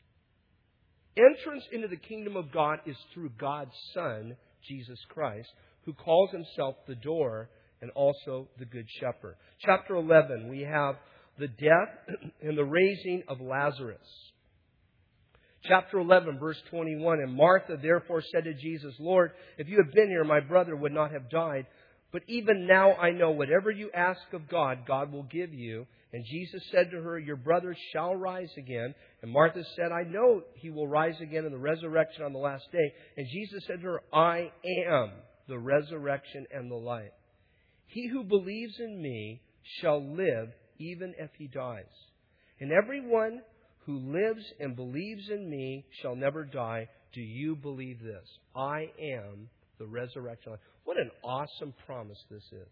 Entrance into the kingdom of God is through God's Son, Jesus Christ, who calls Himself the door and also the Good Shepherd. Chapter 11, we have the death and the raising of Lazarus. Chapter 11, verse 21, "And Martha therefore said to Jesus, 'Lord, if you had been here, my brother would not have died. But even now I know whatever you ask of God, God will give you.' And Jesus said to her, 'Your brother shall rise again.' And Martha said, 'I know he will rise again in the resurrection on the last day.' And Jesus said to her, 'I am the resurrection and the life. He who believes in me shall live even if he dies. And everyone who lives and believes in me shall never die. Do you believe this? I am the resurrection.'" What an awesome promise this is.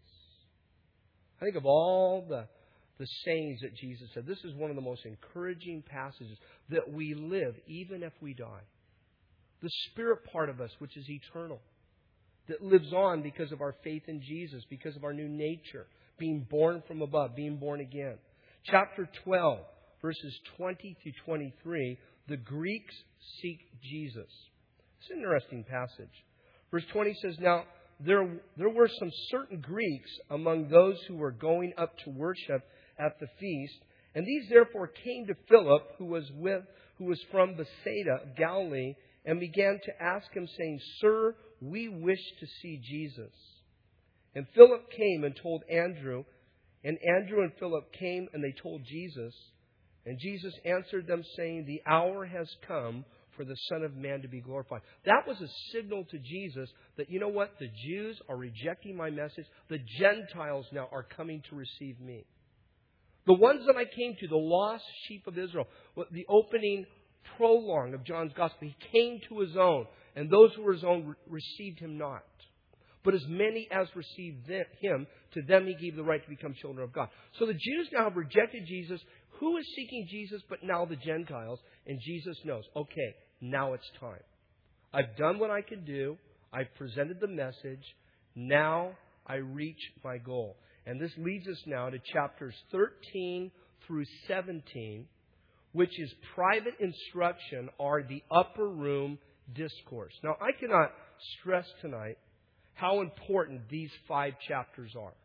I think of all the sayings that Jesus said, this is one of the most encouraging passages, that we live even if we die. The spirit part of us, which is eternal. that lives on because of our faith in Jesus, because of our new nature, being born from above, being born again. Chapter 12, verses 20 through 23, the Greeks seek Jesus. It's an interesting passage. Verse 20 says, Now there were some certain Greeks among those who were going up to worship at the feast, and these therefore came to Philip, who was from Bethsaida of Galilee, and began to ask him, saying, Sir, we wish to see Jesus. And Philip came and told Andrew, and Andrew and Philip came and they told Jesus. And Jesus answered them, saying, The hour has come for the Son of Man to be glorified. That was a signal to Jesus that, you know what? The Jews are rejecting my message. The Gentiles now are coming to receive me. The ones that I came to, the lost sheep of Israel, the opening prologue of John's Gospel, he came to his own, and those who were his own received him not. But as many as received him, to them he gave the right to become children of God. So the Jews now have rejected Jesus. Who is seeking Jesus but now the Gentiles? And Jesus knows, okay, now it's time. I've done what I can do. I've presented the message. Now I reach my goal. And this leads us now to chapters 13 through 17, which is private instruction or the upper room discourse. Now, I cannot stress tonight how important these 5 chapters are.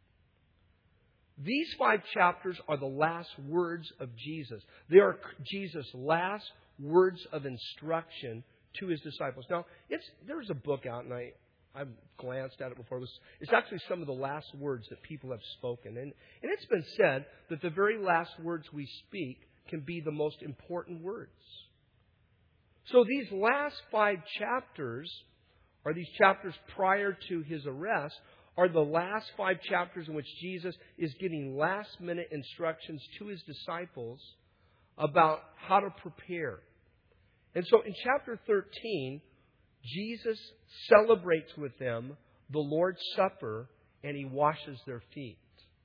These 5 chapters are the last words of Jesus. They are Jesus' last words of instruction to his disciples. Now, there's a book out, and I've glanced at it before. It's actually some of the last words that people have spoken. And it's been said that the very last words we speak can be the most important words. So these last 5 chapters, or these chapters prior to his arrest, are the last 5 chapters in which Jesus is giving last-minute instructions to his disciples about how to prepare. And so in chapter 13, Jesus celebrates with them the Lord's Supper, and he washes their feet.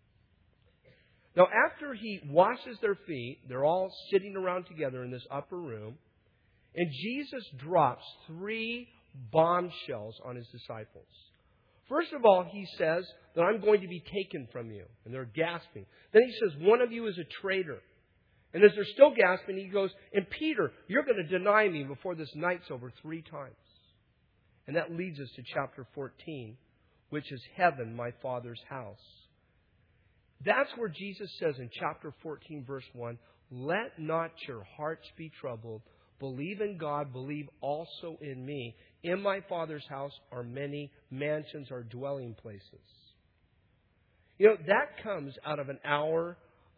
Now, after he washes their feet, they're all sitting around together in this upper room, and Jesus drops 3 bombshells on his disciples. First of all, he says that I'm going to be taken from you, and they're gasping. Then he says, one of you is a traitor. And as they're still gasping, he goes, and Peter, you're going to deny me before this night's over 3 times. And that leads us to chapter 14, which is heaven, my Father's house. That's where Jesus says in chapter 14, verse 1, Let not your hearts be troubled. Believe in God, believe also in me. In my Father's house are many mansions or dwelling places. You know, that comes out of an hour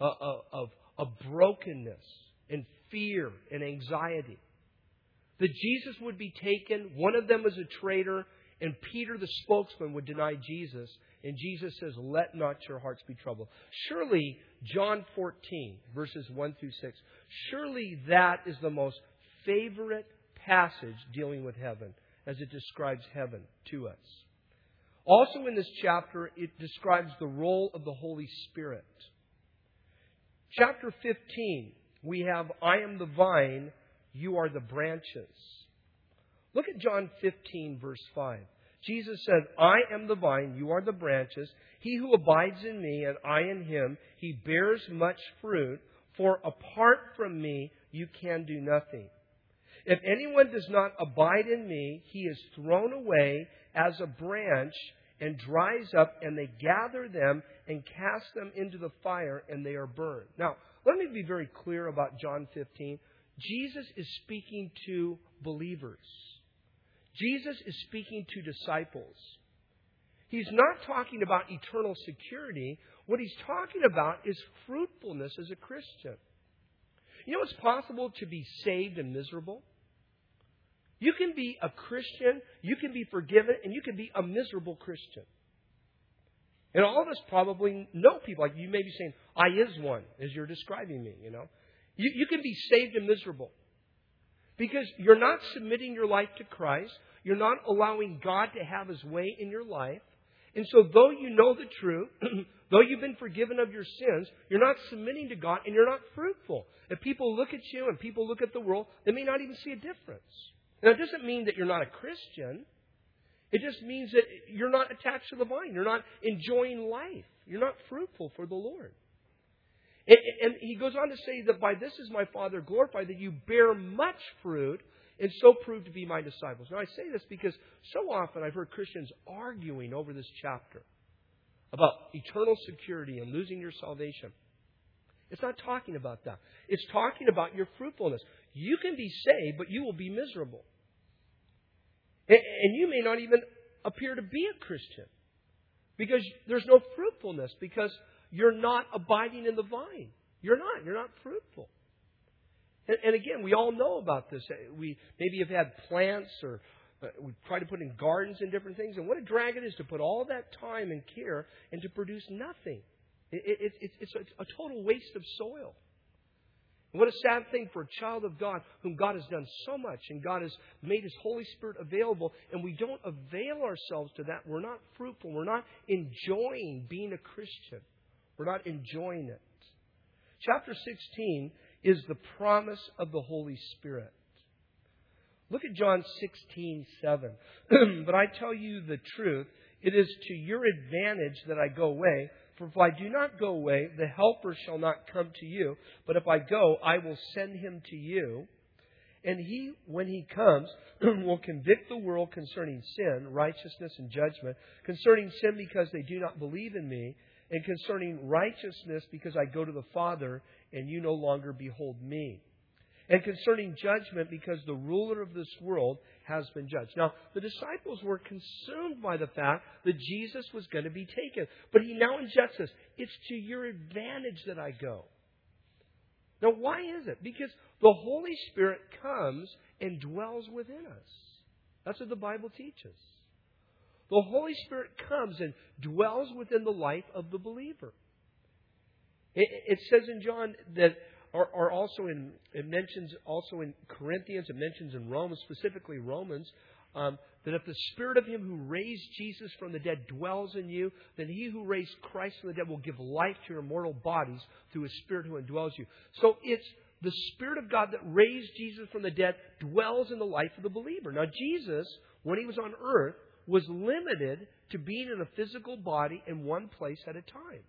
of brokenness and fear and anxiety. That Jesus would be taken, one of them was a traitor, and Peter the spokesman would deny Jesus. And Jesus says, let not your hearts be troubled. Surely, John 14, verses 1 through 6, surely that is the most favorite passage dealing with heaven, as it describes heaven to us. Also in this chapter, it describes the role of the Holy Spirit. Chapter 15, we have, I am the vine, you are the branches. Look at John 15, verse 5. Jesus said, I am the vine, you are the branches. He who abides in me and I in him, he bears much fruit. For apart from me, you can do nothing. If anyone does not abide in me, he is thrown away as a branch and dries up, and they gather them and cast them into the fire, and they are burned. Now, let me be very clear about John 15. Jesus is speaking to believers. Jesus is speaking to disciples. He's not talking about eternal security. What he's talking about is fruitfulness as a Christian. You know, it's possible to be saved and miserable. You can be a Christian, you can be forgiven, and you can be a miserable Christian. And all of us probably know people. Like you may be saying, I is one, as you're describing me, you know. You can be saved and miserable. Because you're not submitting your life to Christ. You're not allowing God to have his way in your life. And so though you know the truth, though you've been forgiven of your sins, you're not submitting to God and you're not fruitful. If people look at you and people look at the world, they may not even see a difference. Now, it doesn't mean that you're not a Christian. It just means that you're not attached to the vine. You're not enjoying life. You're not fruitful for the Lord. And he goes on to say that by this is my Father glorified, that you bear much fruit and so prove to be my disciples. Now I say this because so often I've heard Christians arguing over this chapter about eternal security and losing your salvation. It's not talking about that. It's talking about your fruitfulness. You can be saved, but you will be miserable. And you may not even appear to be a Christian because there's no fruitfulness, because you're not abiding in the vine. You're not fruitful. And again, we all know about this. We maybe have had plants, or we try to put in gardens and different things. And what a drag it is to put all that time and care and to produce nothing. It's a total waste of soil. And what a sad thing for a child of God whom God has done so much and God has made His Holy Spirit available, and we don't avail ourselves to that. We're not fruitful. We're not enjoying being a Christian. We're not enjoying it. Chapter 16 is the promise of the Holy Spirit. Look at John 16:7. But I tell you the truth, it is to your advantage that I go away. For if I do not go away, the Helper shall not come to you. But if I go, I will send Him to you. And He, when He comes, will convict the world concerning sin, righteousness, and judgment. Concerning sin, because they do not believe in Me. And concerning righteousness, because I go to the Father, and you no longer behold Me. And concerning judgment, because the ruler of this world has been judged. Now, the disciples were consumed by the fact that Jesus was going to be taken. But He now injects this. It's to your advantage that I go. Now, why is it? Because the Holy Spirit comes and dwells within us. That's what the Bible teaches. The Holy Spirit comes and dwells within the life of the believer. It says in John that, or also it mentions also in Corinthians, it mentions in Romans, specifically Romans, that if the Spirit of Him who raised Jesus from the dead dwells in you, then He who raised Christ from the dead will give life to your mortal bodies through His Spirit who indwells you. So it's the Spirit of God that raised Jesus from the dead dwells in the life of the believer. Now Jesus, when He was on earth, was limited to being in a physical body in one place at a time.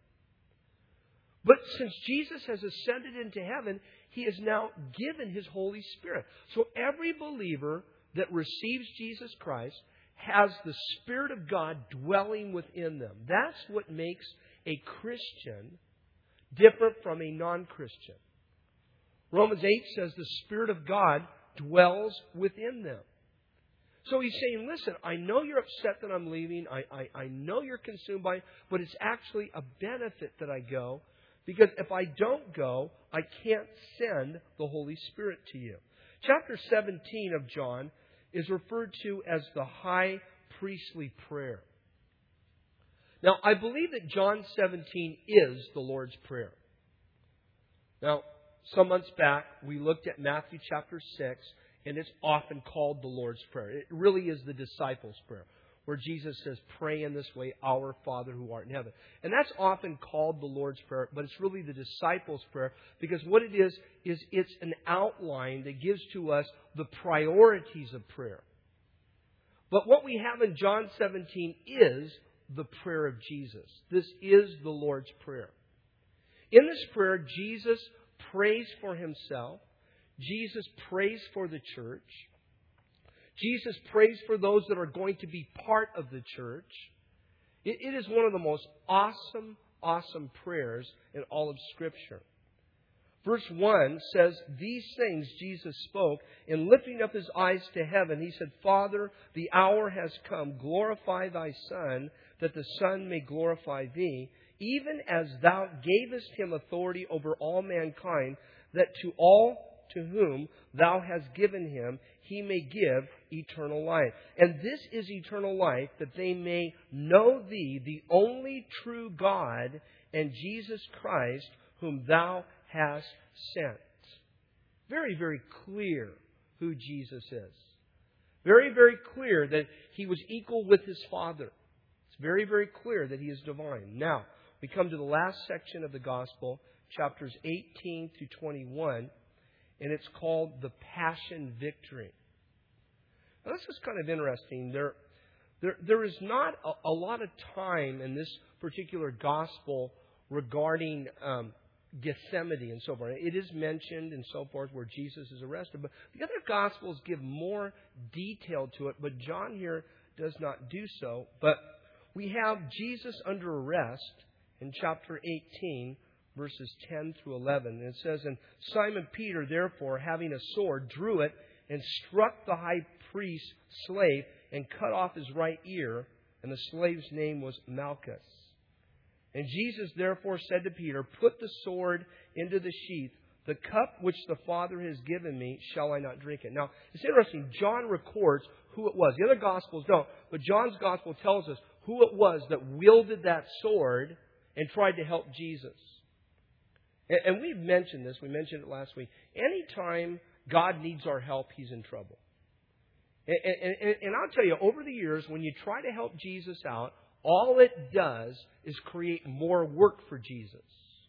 But since Jesus has ascended into heaven, He has now given His Holy Spirit. So every believer that receives Jesus Christ has the Spirit of God dwelling within them. That's what makes a Christian different from a non-Christian. Romans 8 says the Spirit of God dwells within them. So He's saying, listen, I know you're upset that I'm leaving. I know you're consumed by it, but it's actually a benefit that I go. Because if I don't go, I can't send the Holy Spirit to you. Chapter 17 of John is referred to as the high priestly prayer. Now, I believe that John 17 is the Lord's Prayer. Now, some months back, we looked at Matthew chapter 6, and it's often called the Lord's Prayer. It really is the disciples' prayer, where Jesus says, pray in this way, our Father who art in heaven. And that's often called the Lord's Prayer, but it's really the disciples' prayer, because what it is it's an outline that gives to us the priorities of prayer. But what we have in John 17 is the prayer of Jesus. This is the Lord's Prayer. In this prayer, Jesus prays for Himself. Jesus prays for the church. Jesus prays for those that are going to be part of the church. It is one of the most awesome prayers in all of Scripture. Verse 1 says, these things Jesus spoke, and lifting up His eyes to heaven, He said, Father, the hour has come. Glorify Thy Son, that the Son may glorify Thee, even as Thou gavest Him authority over all mankind, that to all to whom Thou hast given Him, He may give eternal life. And this is eternal life, that they may know Thee, the only true God, and Jesus Christ, whom Thou hast sent. Very, very clear who Jesus is. Very, very clear that He was equal with His Father. It's very, very clear that He is divine. Now, we come to the last section of the Gospel, chapters 18 to 21, and it's called the Passion Victory. Now, this is kind of interesting. There is not a lot of time in this particular gospel regarding Gethsemane and so forth. It is mentioned and so forth where Jesus is arrested, but the other gospels give more detail to it, but John here does not do so. But we have Jesus under arrest in chapter 18, verses 10 through 11. And it says, "And Simon Peter, therefore, having a sword, drew it and struck the high priest's slave and cut off his right ear, and the slave's name was Malchus. And Jesus therefore said to Peter, Put the sword into the sheath. The cup which the Father has given me, shall I not drink it?" Now, it's interesting. John records who it was. The other Gospels don't. But John's Gospel tells us who it was that wielded that sword and tried to help Jesus. And we've mentioned this. We mentioned it last week. Anytime God needs our help, He's in trouble. And I'll tell you, over the years, when you try to help Jesus out, all it does is create more work for Jesus.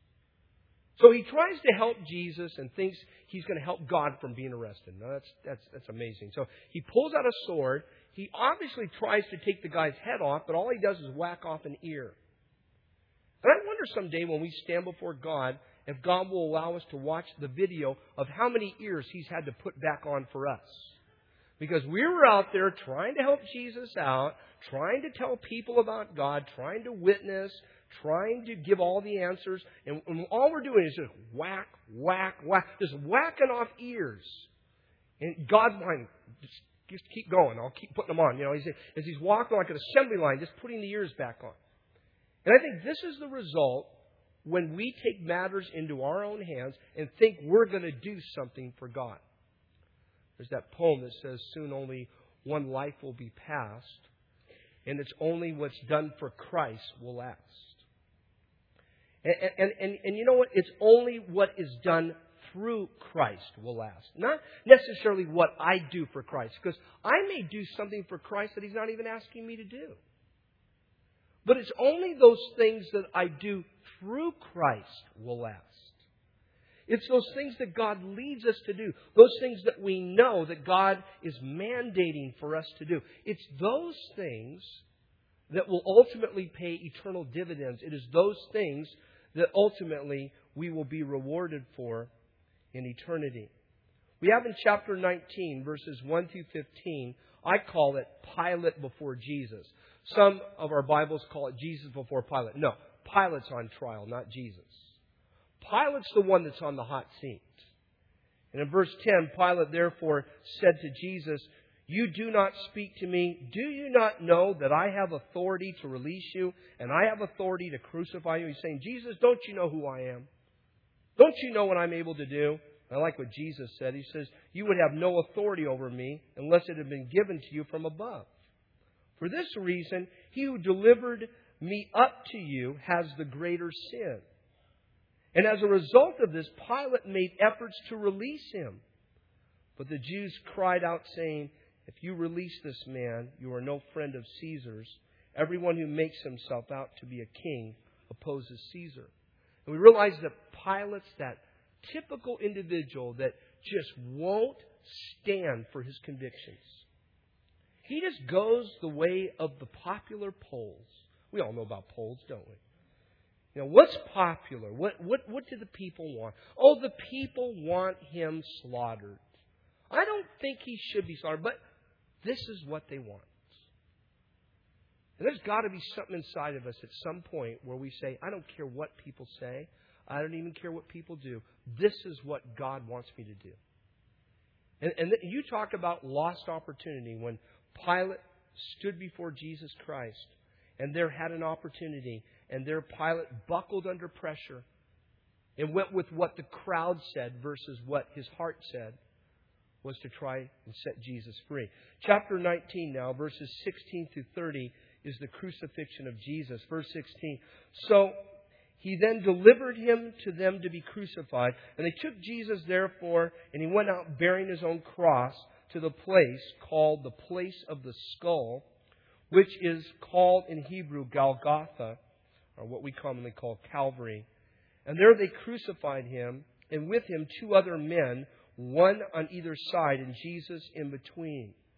So he tries to help Jesus and thinks he's going to help God from being arrested. Now, that's amazing. So he pulls out a sword. He obviously tries to take the guy's head off, but all he does is whack off an ear. And I wonder someday when we stand before God, if God will allow us to watch the video of how many ears He's had to put back on for us. Because we were out there trying to help Jesus out, trying to tell people about God, trying to witness, trying to give all the answers. And all we're doing is just whack, whack, whack, just whacking off ears. And God's mind, just keep going. I'll keep putting them on. You know, as He's walking like an assembly line, just putting the ears back on. And I think this is the result when we take matters into our own hands and think we're going to do something for God. There's that poem that says, "Soon only one life will be passed, and it's only what's done for Christ will last." And you know what? It's only what is done through Christ will last. Not necessarily what I do for Christ, because I may do something for Christ that He's not even asking me to do. But it's only those things that I do through Christ will last. It's those things that God leads us to do. Those things that we know that God is mandating for us to do. It's those things that will ultimately pay eternal dividends. It is those things that ultimately we will be rewarded for in eternity. We have in chapter 19, verses 1 through 15, I call it Pilate before Jesus. Some of our Bibles call it Jesus before Pilate. No, Pilate's on trial, not Jesus. Pilate's the one that's on the hot seat. And in verse 10, Pilate therefore said to Jesus, "You do not speak to me. Do you not know that I have authority to release you and I have authority to crucify you?" He's saying, "Jesus, don't you know who I am? Don't you know what I'm able to do?" I like what Jesus said. He says, "You would have no authority over me unless it had been given to you from above. For this reason, he who delivered me up to you has the greater sin." And as a result of this, Pilate made efforts to release him. But the Jews cried out, saying, "If you release this man, you are no friend of Caesar's. Everyone who makes himself out to be a king opposes Caesar." And we realize that Pilate's that typical individual that just won't stand for his convictions. He just goes the way of the popular polls. We all know about polls, don't we? You know, what's popular? What do the people want? Oh, the people want him slaughtered. I don't think he should be slaughtered, but this is what they want. And there's got to be something inside of us at some point where we say, I don't care what people say. I don't even care what people do. This is what God wants me to do. And you talk about lost opportunity when Pilate stood before Jesus Christ and there had an opportunity, and there Pilate buckled under pressure and went with what the crowd said versus what his heart said, was to try and set Jesus free. Chapter 19 now, verses 16 through 30, is the crucifixion of Jesus. Verse 16. "So he then delivered him to them to be crucified. And they took Jesus, therefore, and he went out bearing his own cross to the place called the place of the skull, which is called in Hebrew Golgotha, or what we commonly call Calvary. And there they crucified him, and with him 2 other men, one on either side, and Jesus in between.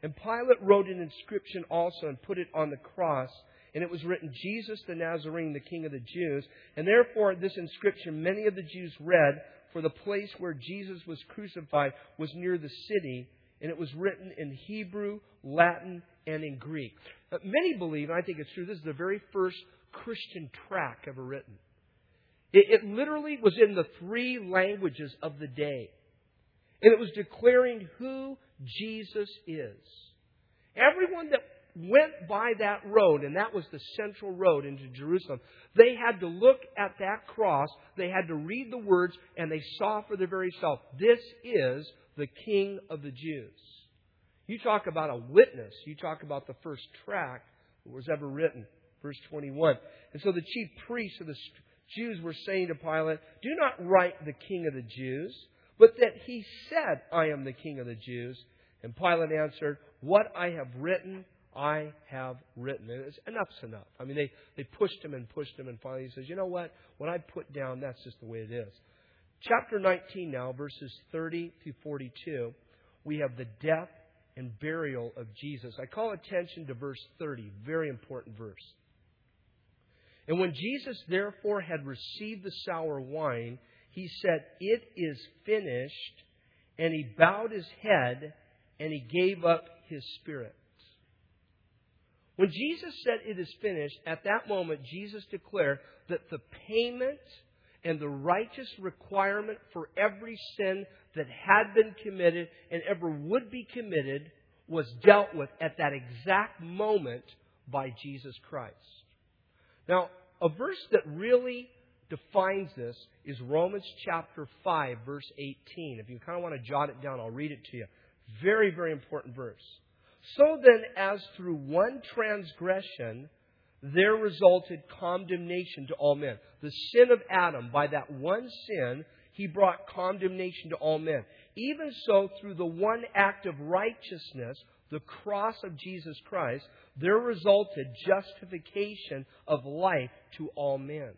And Pilate wrote an inscription also and put it on the cross. And it was written, Jesus the Nazarene, the King of the Jews. And therefore, this inscription many of the Jews read, for the place where Jesus was crucified was near the city. And it was written in Hebrew, Latin, and in Greek. Many believe, and I think it's true, this is the very first Christian tract ever written. It literally was in the 3 languages of the day. And it was declaring who Jesus is. Everyone that went by that road, and that was the central road into Jerusalem, they had to look at that cross, they had to read the words, and they saw for their very self, this is the King of the Jews. You talk about a witness. You talk about the first tract that was ever written. Verse 21. And so the chief priests of the Jews were saying to Pilate, do not write the King of the Jews, but that he said, I am the King of the Jews. And Pilate answered, what I have written, I have written. And it's, enough's enough. I mean, they pushed him, and finally he says, you know what? What I put down, that's just the way it is. Chapter 19 now, verses 30 through 42, we have the death and burial of Jesus. I call attention to verse 30, very important verse. And when Jesus therefore had received the sour wine, he said, it is finished. And he bowed his head and he gave up his spirit. When Jesus said it is finished, at that moment Jesus declared that the payment and the righteous requirement for every sin that had been committed and ever would be committed was dealt with at that exact moment by Jesus Christ. Now, a verse that really defines this is Romans chapter 5, verse 18. If you kind of want to jot it down, I'll read it to you. Very, very important verse. So then, as through one transgression there resulted condemnation to all men. The sin of Adam, by that one sin, he brought condemnation to all men. Even so, through the one act of righteousness, the cross of Jesus Christ, there resulted justification of life to all men.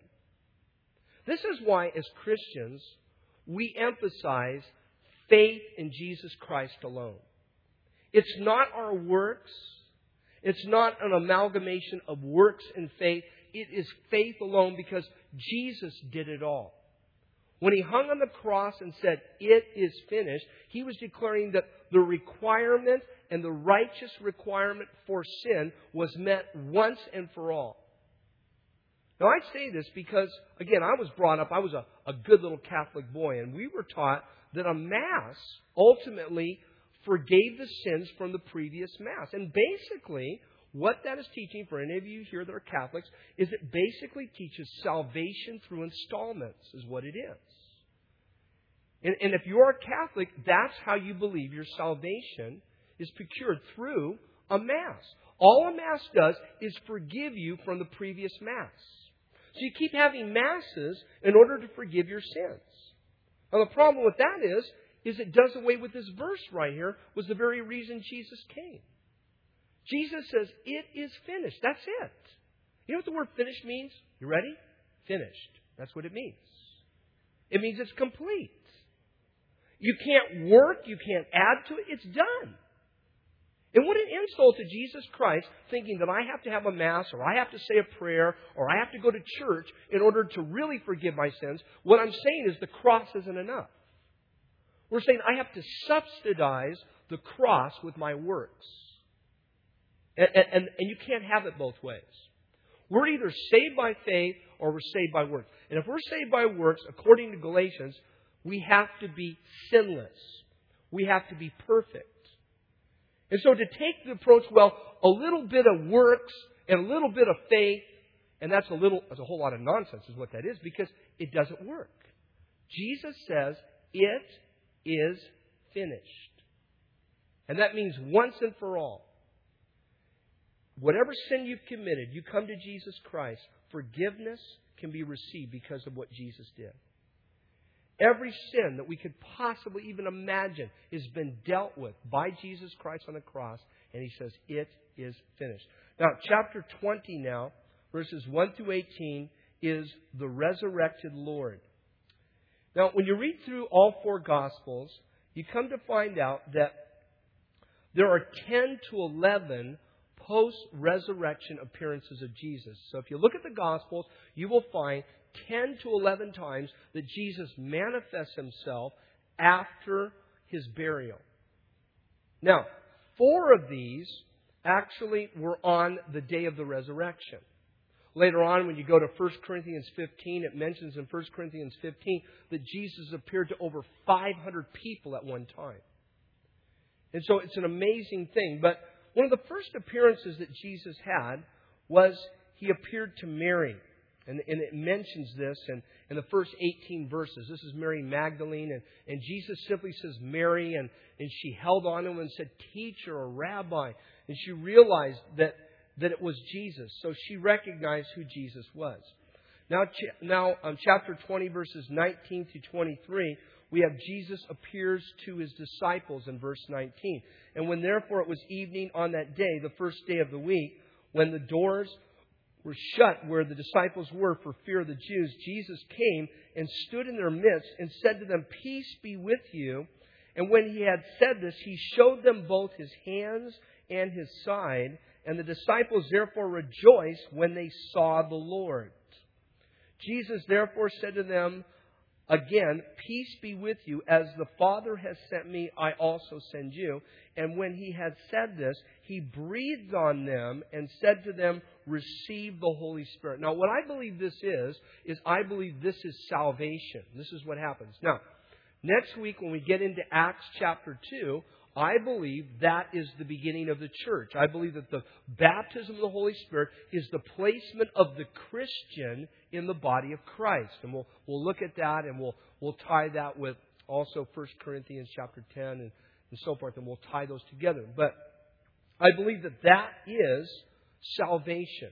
This is why, as Christians, we emphasize faith in Jesus Christ alone. It's not our works. It's not an amalgamation of works and faith. It is faith alone because Jesus did it all. When he hung on the cross and said, it is finished, he was declaring that the requirement and the righteous requirement for sin was met once and for all. Now, I say this because, again, I was brought up, I was a good little Catholic boy, and we were taught that a Mass ultimately forgave the sins from the previous Mass. And basically, what that is teaching, for any of you here that are Catholics, is it basically teaches salvation through installments, is what it is. And if you are a Catholic, that's how you believe your salvation is procured, through a Mass. All a Mass does is forgive you from the previous Mass. So you keep having Masses in order to forgive your sins. Now the problem with that is it does away with this verse right here, was the very reason Jesus came. Jesus says, it is finished. That's it. You know what the word finished means? You ready? Finished. That's what it means. It means it's complete. You can't work. You can't add to it. It's done. And what an insult to Jesus Christ, thinking that I have to have a Mass, or I have to say a prayer, or I have to go to church in order to really forgive my sins. What I'm saying is the cross isn't enough. We're saying I have to subsidize the cross with my works. And you can't have it both ways. We're either saved by faith or we're saved by works. And if we're saved by works, according to Galatians, we have to be sinless. We have to be perfect. And so to take the approach, well, a little bit of works and a little bit of faith, and that's a whole lot of nonsense is what that is, because it doesn't work. Jesus says, it is finished. And that means once and for all. Whatever sin you've committed, you come to Jesus Christ, forgiveness can be received because of what Jesus did. Every sin that we could possibly even imagine has been dealt with by Jesus Christ on the cross, and he says, it is finished. Now, chapter 20 now, verses 1 through 18, is the resurrected Lord. Now, when you read through all 4 Gospels, you come to find out that there are 10 to 11 post-resurrection appearances of Jesus. So if you look at the Gospels, you will find 10 to 11 times that Jesus manifests himself after his burial. Now, 4 of these actually were on the day of the resurrection. Later on, when you go to 1 Corinthians 15, it mentions in 1 Corinthians 15 that Jesus appeared to over 500 people at one time. And so it's an amazing thing. But one of the first appearances that Jesus had was he appeared to Mary. And it mentions this in the first 18 verses. This is Mary Magdalene. And Jesus simply says Mary. And she held on to him and said, teacher or rabbi. And she realized that it was Jesus. So she recognized who Jesus was. Now, chapter 20, verses 19 to 23, we have Jesus appears to his disciples in verse 19. And when therefore it was evening on that day, the first day of the week, when the doors were shut where the disciples were for fear of the Jews, Jesus came and stood in their midst and said to them, peace be with you. And when he had said this, he showed them both his hands and his side. And the disciples therefore rejoiced when they saw the Lord. Jesus therefore said to them again, peace be with you. As the Father has sent me, I also send you. And when he had said this, he breathed on them and said to them, receive the Holy Spirit. Now, what I believe this is I believe this is salvation. This is what happens. Now, next week when we get into Acts chapter 2, I believe that is the beginning of the church. I believe that the baptism of the Holy Spirit is the placement of the Christian in the body of Christ. And we'll look at that, and we'll tie that with also 1 Corinthians chapter 10 and so forth, and we'll tie those together. But I believe that is salvation.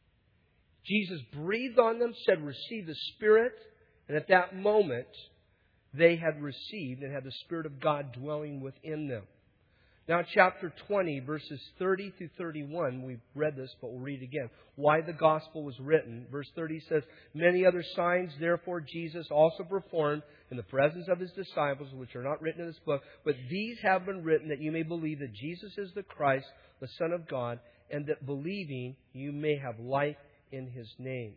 Jesus breathed on them, said, receive the Spirit, and at that moment they had received and had the Spirit of God dwelling within them. Now, chapter 20, verses 30 through 31, we've read this, but we'll read it again. Why the gospel was written. Verse 30 says, many other signs, therefore, Jesus also performed in the presence of his disciples, which are not written in this book, but these have been written that you may believe that Jesus is the Christ, the Son of God, and that believing you may have life in his name.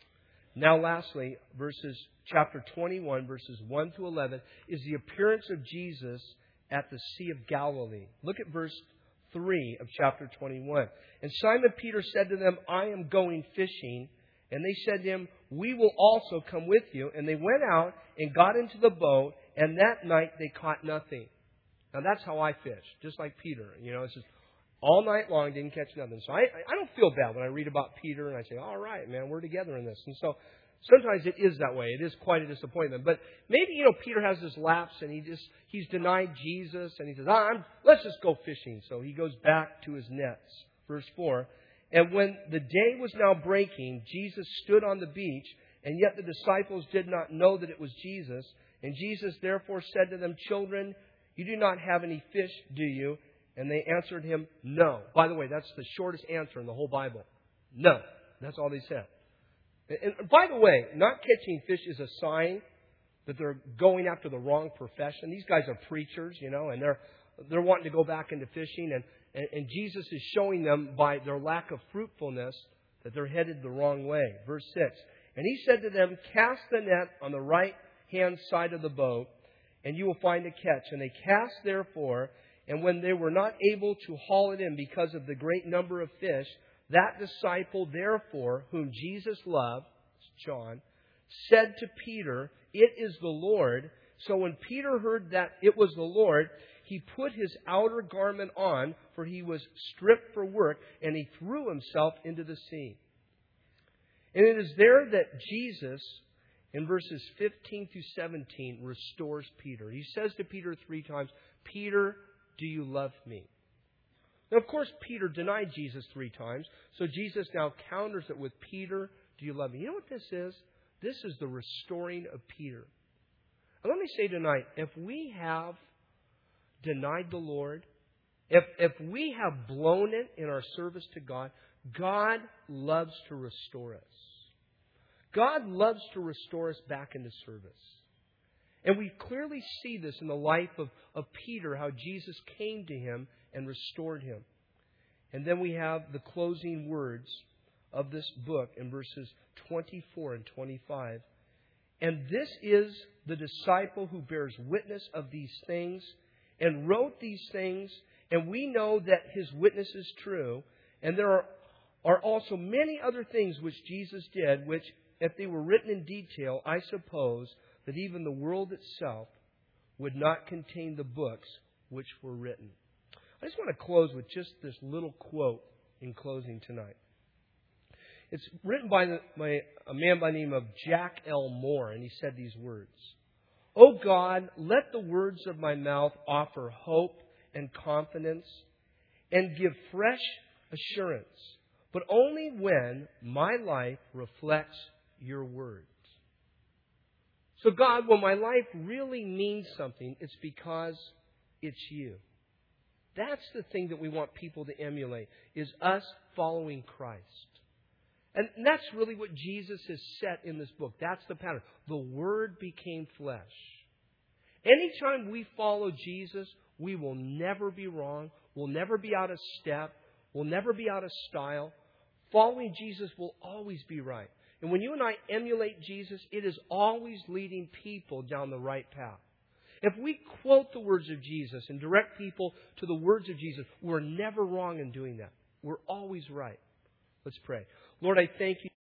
Now, lastly, chapter 21, verses 1 to 11, is the appearance of Jesus at the Sea of Galilee. Look at verse 3 of chapter 21. And Simon Peter said to them, I am going fishing. And they said to him, we will also come with you. And they went out and got into the boat, and that night they caught nothing. Now, that's how I fish, just like Peter. It's just all night long, didn't catch nothing. So I don't feel bad when I read about Peter and I say, all right, man, we're together in this. And so sometimes it is that way. It is quite a disappointment. But maybe, Peter has this lapse and he's denied Jesus and he says, let's just go fishing. So he goes back to his nets. Verse 4, and when the day was now breaking, Jesus stood on the beach, and yet the disciples did not know that it was Jesus. And Jesus therefore said to them, children, you do not have any fish, do you? And they answered him, no. By the way, that's the shortest answer in the whole Bible. No. That's all they said. And by the way, not catching fish is a sign that they're going after the wrong profession. These guys are preachers, and they're wanting to go back into fishing. And Jesus is showing them by their lack of fruitfulness that they're headed the wrong way. Verse 6. And he said to them, cast the net on the right-hand side of the boat, and you will find a catch. And they cast therefore, and when they were not able to haul it in because of the great number of fish, that disciple, therefore, whom Jesus loved, John, said to Peter, it is the Lord. So when Peter heard that it was the Lord, he put his outer garment on, for he was stripped for work, and he threw himself into the sea. And it is there that Jesus, in verses 15 through 17, restores Peter. He says to Peter 3 times, Peter, do you love me? Now, of course, Peter denied Jesus 3 times. So Jesus now counters it with, Peter, do you love me? You know what this is? This is the restoring of Peter. And let me say tonight, if we have denied the Lord, if we have blown it in our service to God, God loves to restore us. God loves to restore us back into service. And we clearly see this in the life of Peter, how Jesus came to him and restored him. And then we have the closing words of this book in verses 24 and 25. And this is the disciple who bears witness of these things and wrote these things, and we know that his witness is true. And there are also many other things which Jesus did, which, if they were written in detail, I suppose that even the world itself would not contain the books which were written. I just want to close with just this little quote in closing tonight. It's written by a man by the name of Jack L. Moore, and he said these words: "O God, let the words of my mouth offer hope and confidence and give fresh assurance, but only when my life reflects your words." So God, when my life really means something, it's because it's you. That's the thing that we want people to emulate, is us following Christ. And that's really what Jesus has set in this book. That's the pattern. The Word became flesh. Anytime we follow Jesus, we will never be wrong. We'll never be out of step. We'll never be out of style. Following Jesus will always be right. And when you and I emulate Jesus, it is always leading people down the right path. If we quote the words of Jesus and direct people to the words of Jesus, we're never wrong in doing that. We're always right. Let's pray. Lord, I thank you.